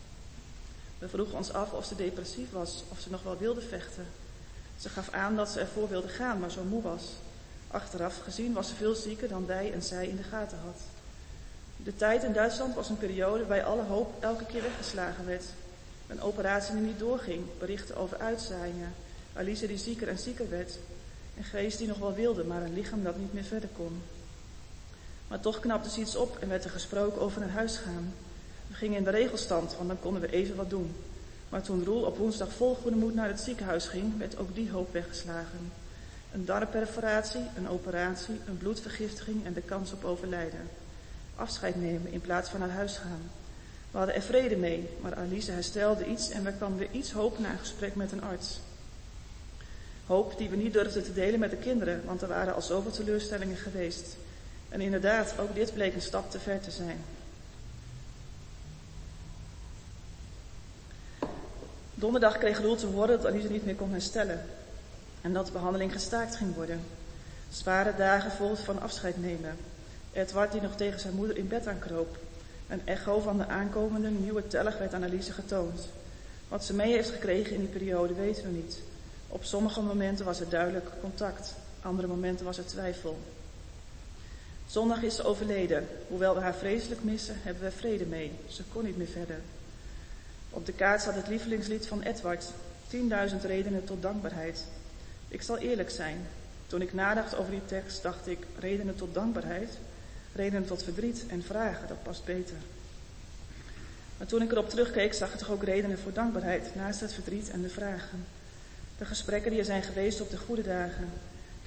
[SPEAKER 5] We vroegen ons af of ze depressief was, of ze nog wel wilde vechten. Ze gaf aan dat ze ervoor wilde gaan, maar zo moe was. Achteraf gezien was ze veel zieker dan wij en zij in de gaten had. De tijd in Duitsland was een periode waarbij alle hoop elke keer weggeslagen werd. Een operatie die niet doorging, berichten over uitzaaiingen, Alice die zieker en zieker werd. Een geest die nog wel wilde, maar een lichaam dat niet meer verder kon. Maar toch knapte ze iets op en werd er gesproken over naar huis gaan. We gingen in de regelstand, want dan konden we even wat doen. Maar toen Roel op woensdag vol goede moed naar het ziekenhuis ging, werd ook die hoop weggeslagen. Een darmperforatie, een operatie, een bloedvergiftiging en de kans op overlijden. Afscheid nemen in plaats van naar huis gaan. We hadden er vrede mee, maar Alice herstelde iets en we kwamen weer iets hoop na een gesprek met een arts. Hoop die we niet durfden te delen met de kinderen, want er waren al zoveel teleurstellingen geweest. En inderdaad, ook dit bleek een stap te ver te zijn. Donderdag kreeg Roel te horen dat Alice niet meer kon herstellen en dat de behandeling gestaakt ging worden. Zware dagen volgden van afscheid nemen. Edward die nog tegen zijn moeder in bed aankroop. Een echo van de aankomende nieuwe telg werd aan Alice getoond. Wat ze mee heeft gekregen in die periode weten we niet. Op sommige momenten was er duidelijk contact, andere momenten was er twijfel. Zondag is ze overleden. Hoewel we haar vreselijk missen, hebben we vrede mee. Ze kon niet meer verder. Op de kaart staat het lievelingslied van Edward, tienduizend redenen tot dankbaarheid. Ik zal eerlijk zijn. Toen ik nadacht over die tekst, dacht ik, redenen tot dankbaarheid, redenen tot verdriet en vragen, dat past beter. Maar toen ik erop terugkeek, zag ik toch ook redenen voor dankbaarheid, naast het verdriet en de vragen. De gesprekken die er zijn geweest op de goede dagen. De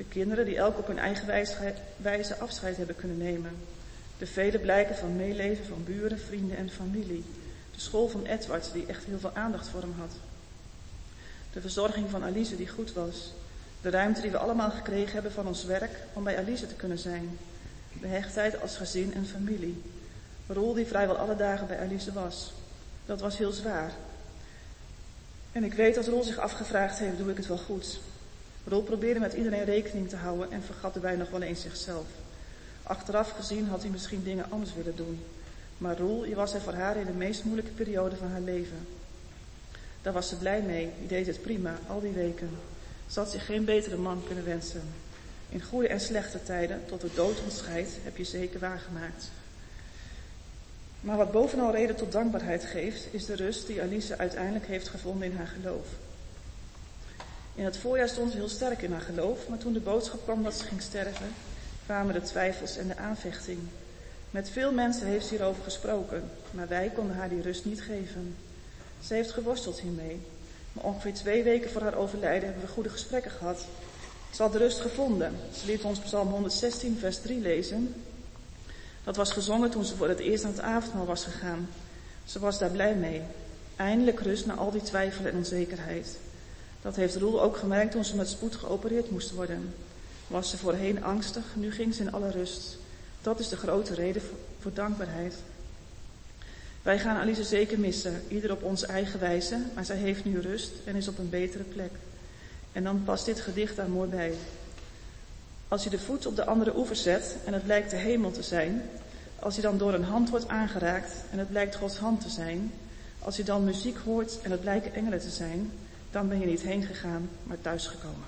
[SPEAKER 5] De kinderen die elk op hun eigen wijze afscheid hebben kunnen nemen. De vele blijken van meeleven van buren, vrienden en familie. De school van Edward die echt heel veel aandacht voor hem had. De verzorging van Alice die goed was. De ruimte die we allemaal gekregen hebben van ons werk om bij Alice te kunnen zijn. De hechtheid als gezin en familie. Roel die vrijwel alle dagen bij Alice was. Dat was heel zwaar. En ik weet dat Roel zich afgevraagd heeft, doe ik het wel goed? Roel probeerde met iedereen rekening te houden en vergat erbij nog wel eens zichzelf. Achteraf gezien had hij misschien dingen anders willen doen. Maar Roel, je was er voor haar in de meest moeilijke periode van haar leven. Daar was ze blij mee, die deed het prima, al die weken. Ze had zich geen betere man kunnen wensen. In goede en slechte tijden, tot de dood ons scheidt, heb je zeker waargemaakt. Maar wat bovenal reden tot dankbaarheid geeft, is de rust die Alice uiteindelijk heeft gevonden in haar geloof. In het voorjaar stond ze heel sterk in haar geloof, maar toen de boodschap kwam dat ze ging sterven, kwamen de twijfels en de aanvechting. Met veel mensen heeft ze hierover gesproken, maar wij konden haar die rust niet geven. Ze heeft geworsteld hiermee, maar ongeveer twee weken voor haar overlijden hebben we goede gesprekken gehad. Ze had de rust gevonden. Ze liet ons Psalm honderdzestien vers drie lezen. Dat was gezongen toen ze voor het eerst aan het avondmaal was gegaan. Ze was daar blij mee. Eindelijk rust na al die twijfel en onzekerheid. Dat heeft Roel ook gemerkt toen ze met spoed geopereerd moest worden. Was ze voorheen angstig, nu ging ze in alle rust. Dat is de grote reden voor, voor dankbaarheid. Wij gaan Alice zeker missen, ieder op onze eigen wijze, maar zij heeft nu rust en is op een betere plek. En dan past dit gedicht daar mooi bij. Als je de voet op de andere oever zet en het blijkt de hemel te zijn, als je dan door een hand wordt aangeraakt en het blijkt Gods hand te zijn, als je dan muziek hoort en het blijken engelen te zijn, dan ben je niet heen gegaan, maar thuis gekomen.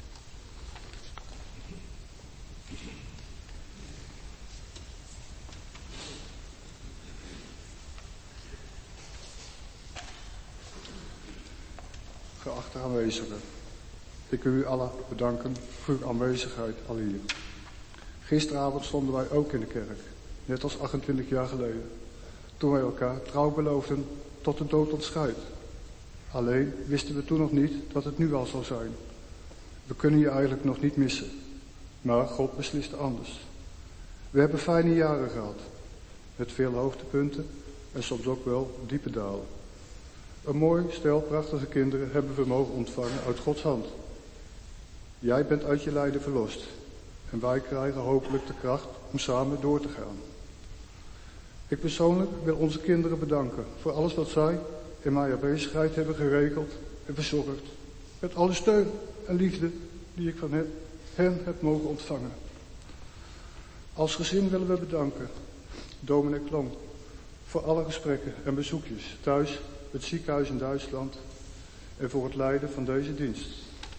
[SPEAKER 6] Geachte aanwezigen, ik wil u allen bedanken voor uw aanwezigheid al hier. Gisteravond stonden wij ook in de kerk, net als achtentwintig jaar geleden, toen wij elkaar trouw beloofden tot de dood ons scheidt. Alleen wisten we toen nog niet dat het nu al zou zijn. We kunnen je eigenlijk nog niet missen, maar God besliste anders. We hebben fijne jaren gehad, met veel hoogtepunten en soms ook wel diepe dalen. Een mooi stel prachtige kinderen hebben we mogen ontvangen uit Gods hand. Jij bent uit je lijden verlost en wij krijgen hopelijk de kracht om samen door te gaan. Ik persoonlijk wil onze kinderen bedanken voor alles wat zij in mijn aanwezigheid hebben geregeld en verzorgd. Met alle steun en liefde die ik van hen, hen heb mogen ontvangen. Als gezin willen we bedanken dominee Klom voor alle gesprekken en bezoekjes thuis, het ziekenhuis in Duitsland en voor het leiden van deze dienst.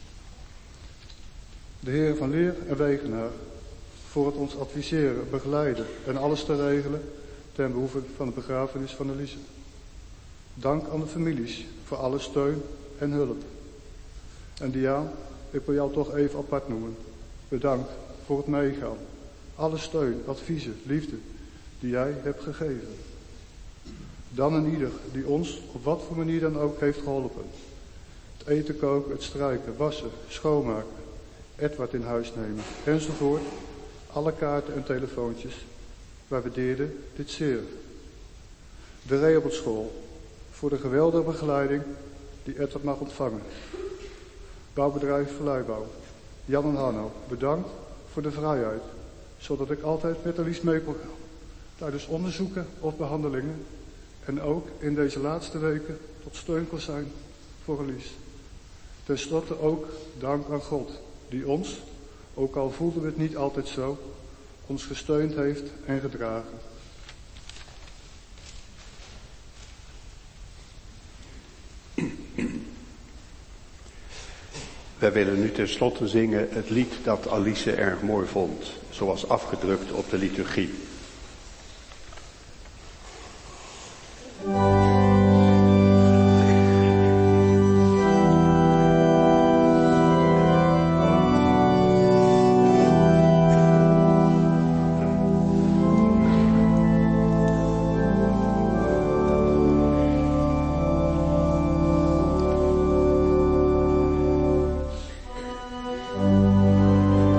[SPEAKER 6] De heer van Leer en Wegenaar voor het ons adviseren, begeleiden en alles te regelen ten behoeve van de begrafenis van Alice. Dank aan de families voor alle steun en hulp. En Diaan, ik wil jou toch even apart noemen. Bedankt voor het meegaan. Alle steun, adviezen, liefde die jij hebt gegeven. Dan en ieder die ons op wat voor manier dan ook heeft geholpen. Het eten koken, het strijken, wassen, schoonmaken, Edward in huis nemen enzovoort. Alle kaarten en telefoontjes. Wij waardeerden dit zeer. De Rehobothschool voor de geweldige begeleiding die Edward mag ontvangen. Bouwbedrijf Verluibouw. Jan en Hanno, bedankt voor de vrijheid, zodat ik altijd met Alice mee kon gaan. Tijdens onderzoeken of behandelingen en ook in deze laatste weken tot steun kon zijn voor Alice. Ten slotte ook dank aan God, die ons, ook al voelden we het niet altijd zo, ons gesteund heeft en gedragen.
[SPEAKER 3] Wij willen nu ten slotte zingen het lied dat Alice erg mooi vond, zoals afgedrukt op de liturgie.
[SPEAKER 7] Thank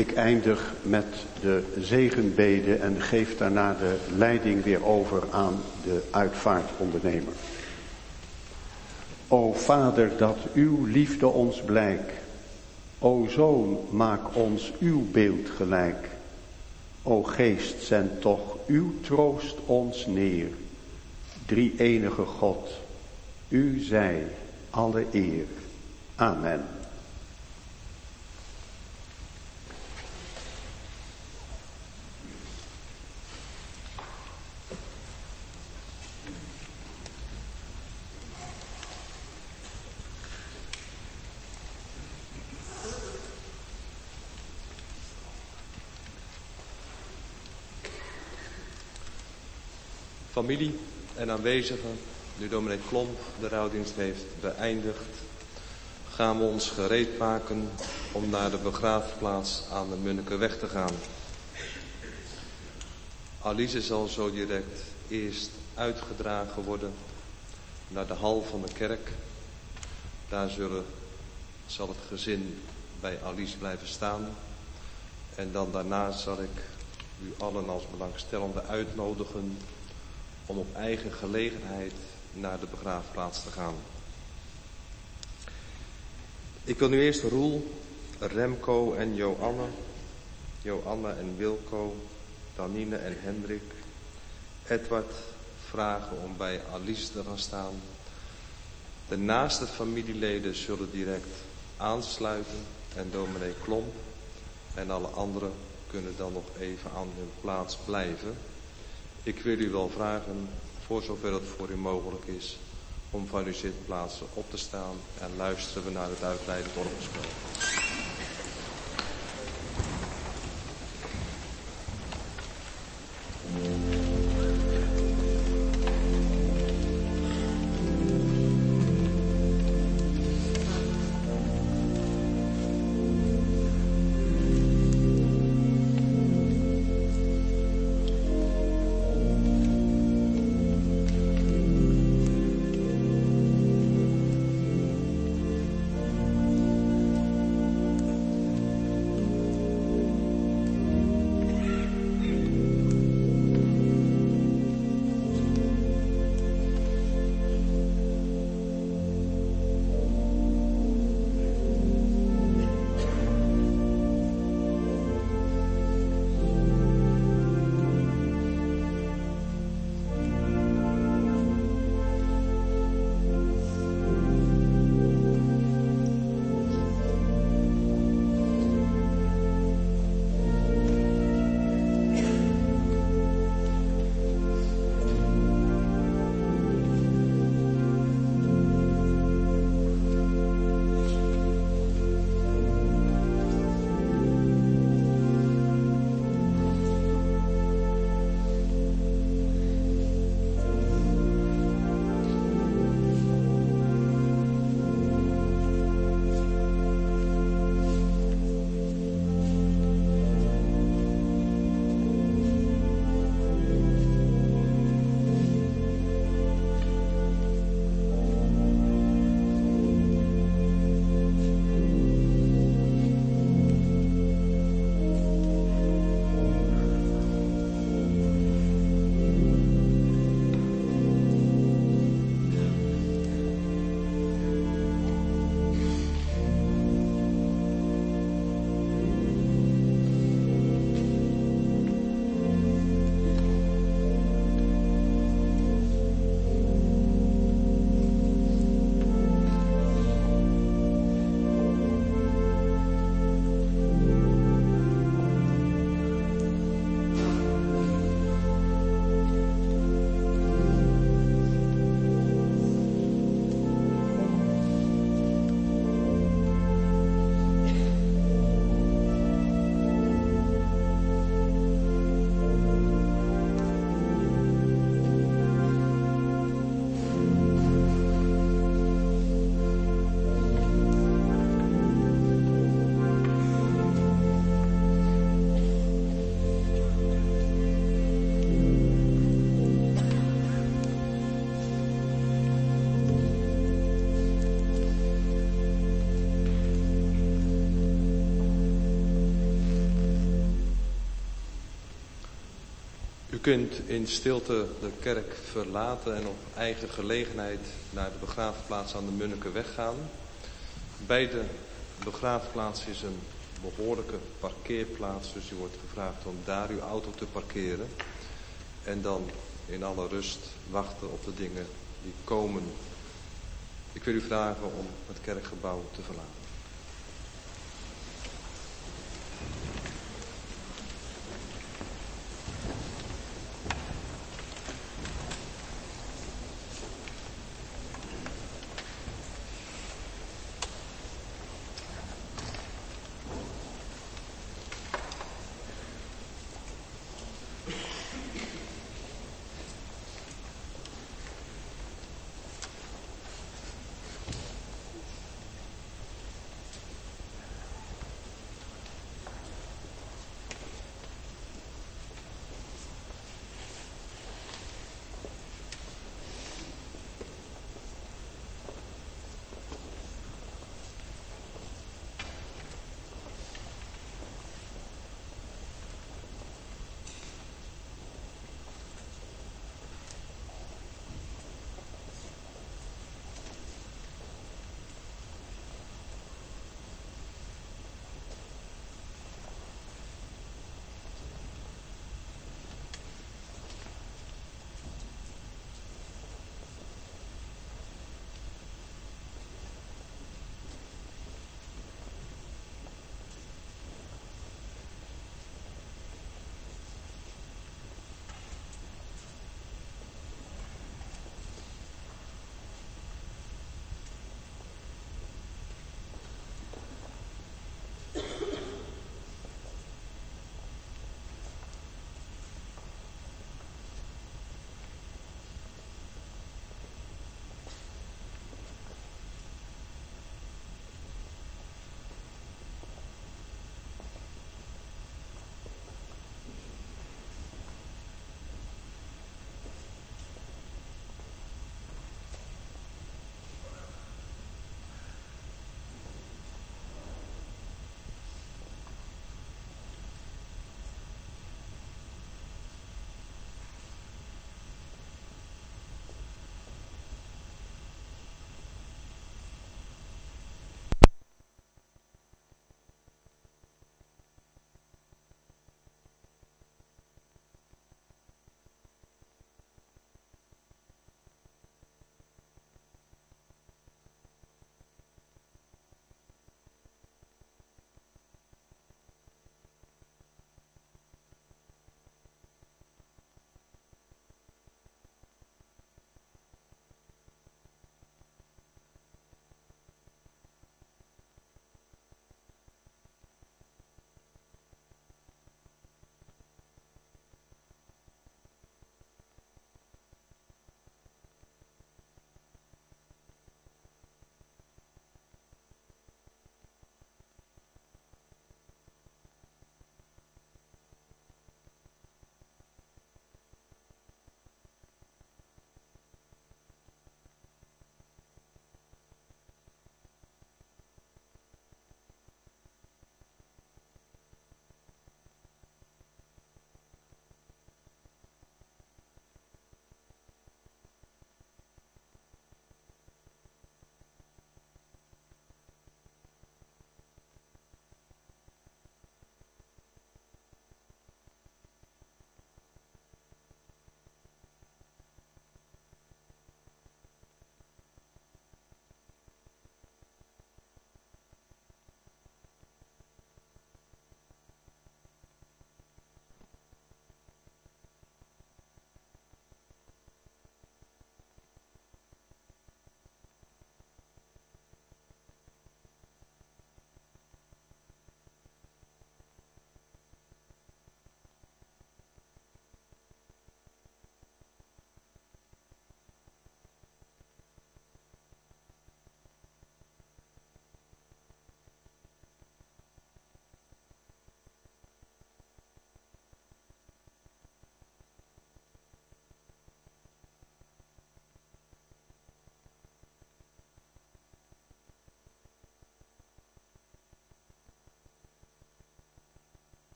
[SPEAKER 3] Ik eindig met de zegenbede en geef daarna de leiding weer over aan de uitvaartondernemer. O Vader, dat uw liefde ons blijk. O Zoon, maak ons uw beeld gelijk. O Geest, zend toch uw troost ons neer. Drie enige God, u zij alle eer. Amen.
[SPEAKER 2] Familie en aanwezigen, nu dominee Klomp de rouwdienst heeft beëindigd, gaan we ons gereed maken om naar de begraafplaats aan de Munnikenweg te gaan. Alice zal zo direct eerst uitgedragen worden naar de hal van de kerk. Daar zullen, zal het gezin bij Alice blijven staan. En dan daarna zal ik u allen als belangstellenden uitnodigen om op eigen gelegenheid naar de begraafplaats te gaan. Ik wil nu eerst Roel, Remco en Joanne, Joanne en Wilco, Danine en Hendrik, Edward vragen om bij Alice te gaan staan. De naaste familieleden zullen direct aansluiten en dominee Klomp en alle anderen kunnen dan nog even aan hun plaats blijven. Ik wil u wel vragen, voor zover het voor u mogelijk is, om van uw zitplaatsen op te staan en luisteren we naar het uitleidend orgelspel. kunt in stilte de kerk verlaten en op eigen gelegenheid naar de begraafplaats aan de Munnikenweg gaan. Bij de begraafplaats is een behoorlijke parkeerplaats, dus u wordt gevraagd om daar uw auto te parkeren. En dan in alle rust wachten op de dingen die komen. Ik wil u vragen om het kerkgebouw te verlaten.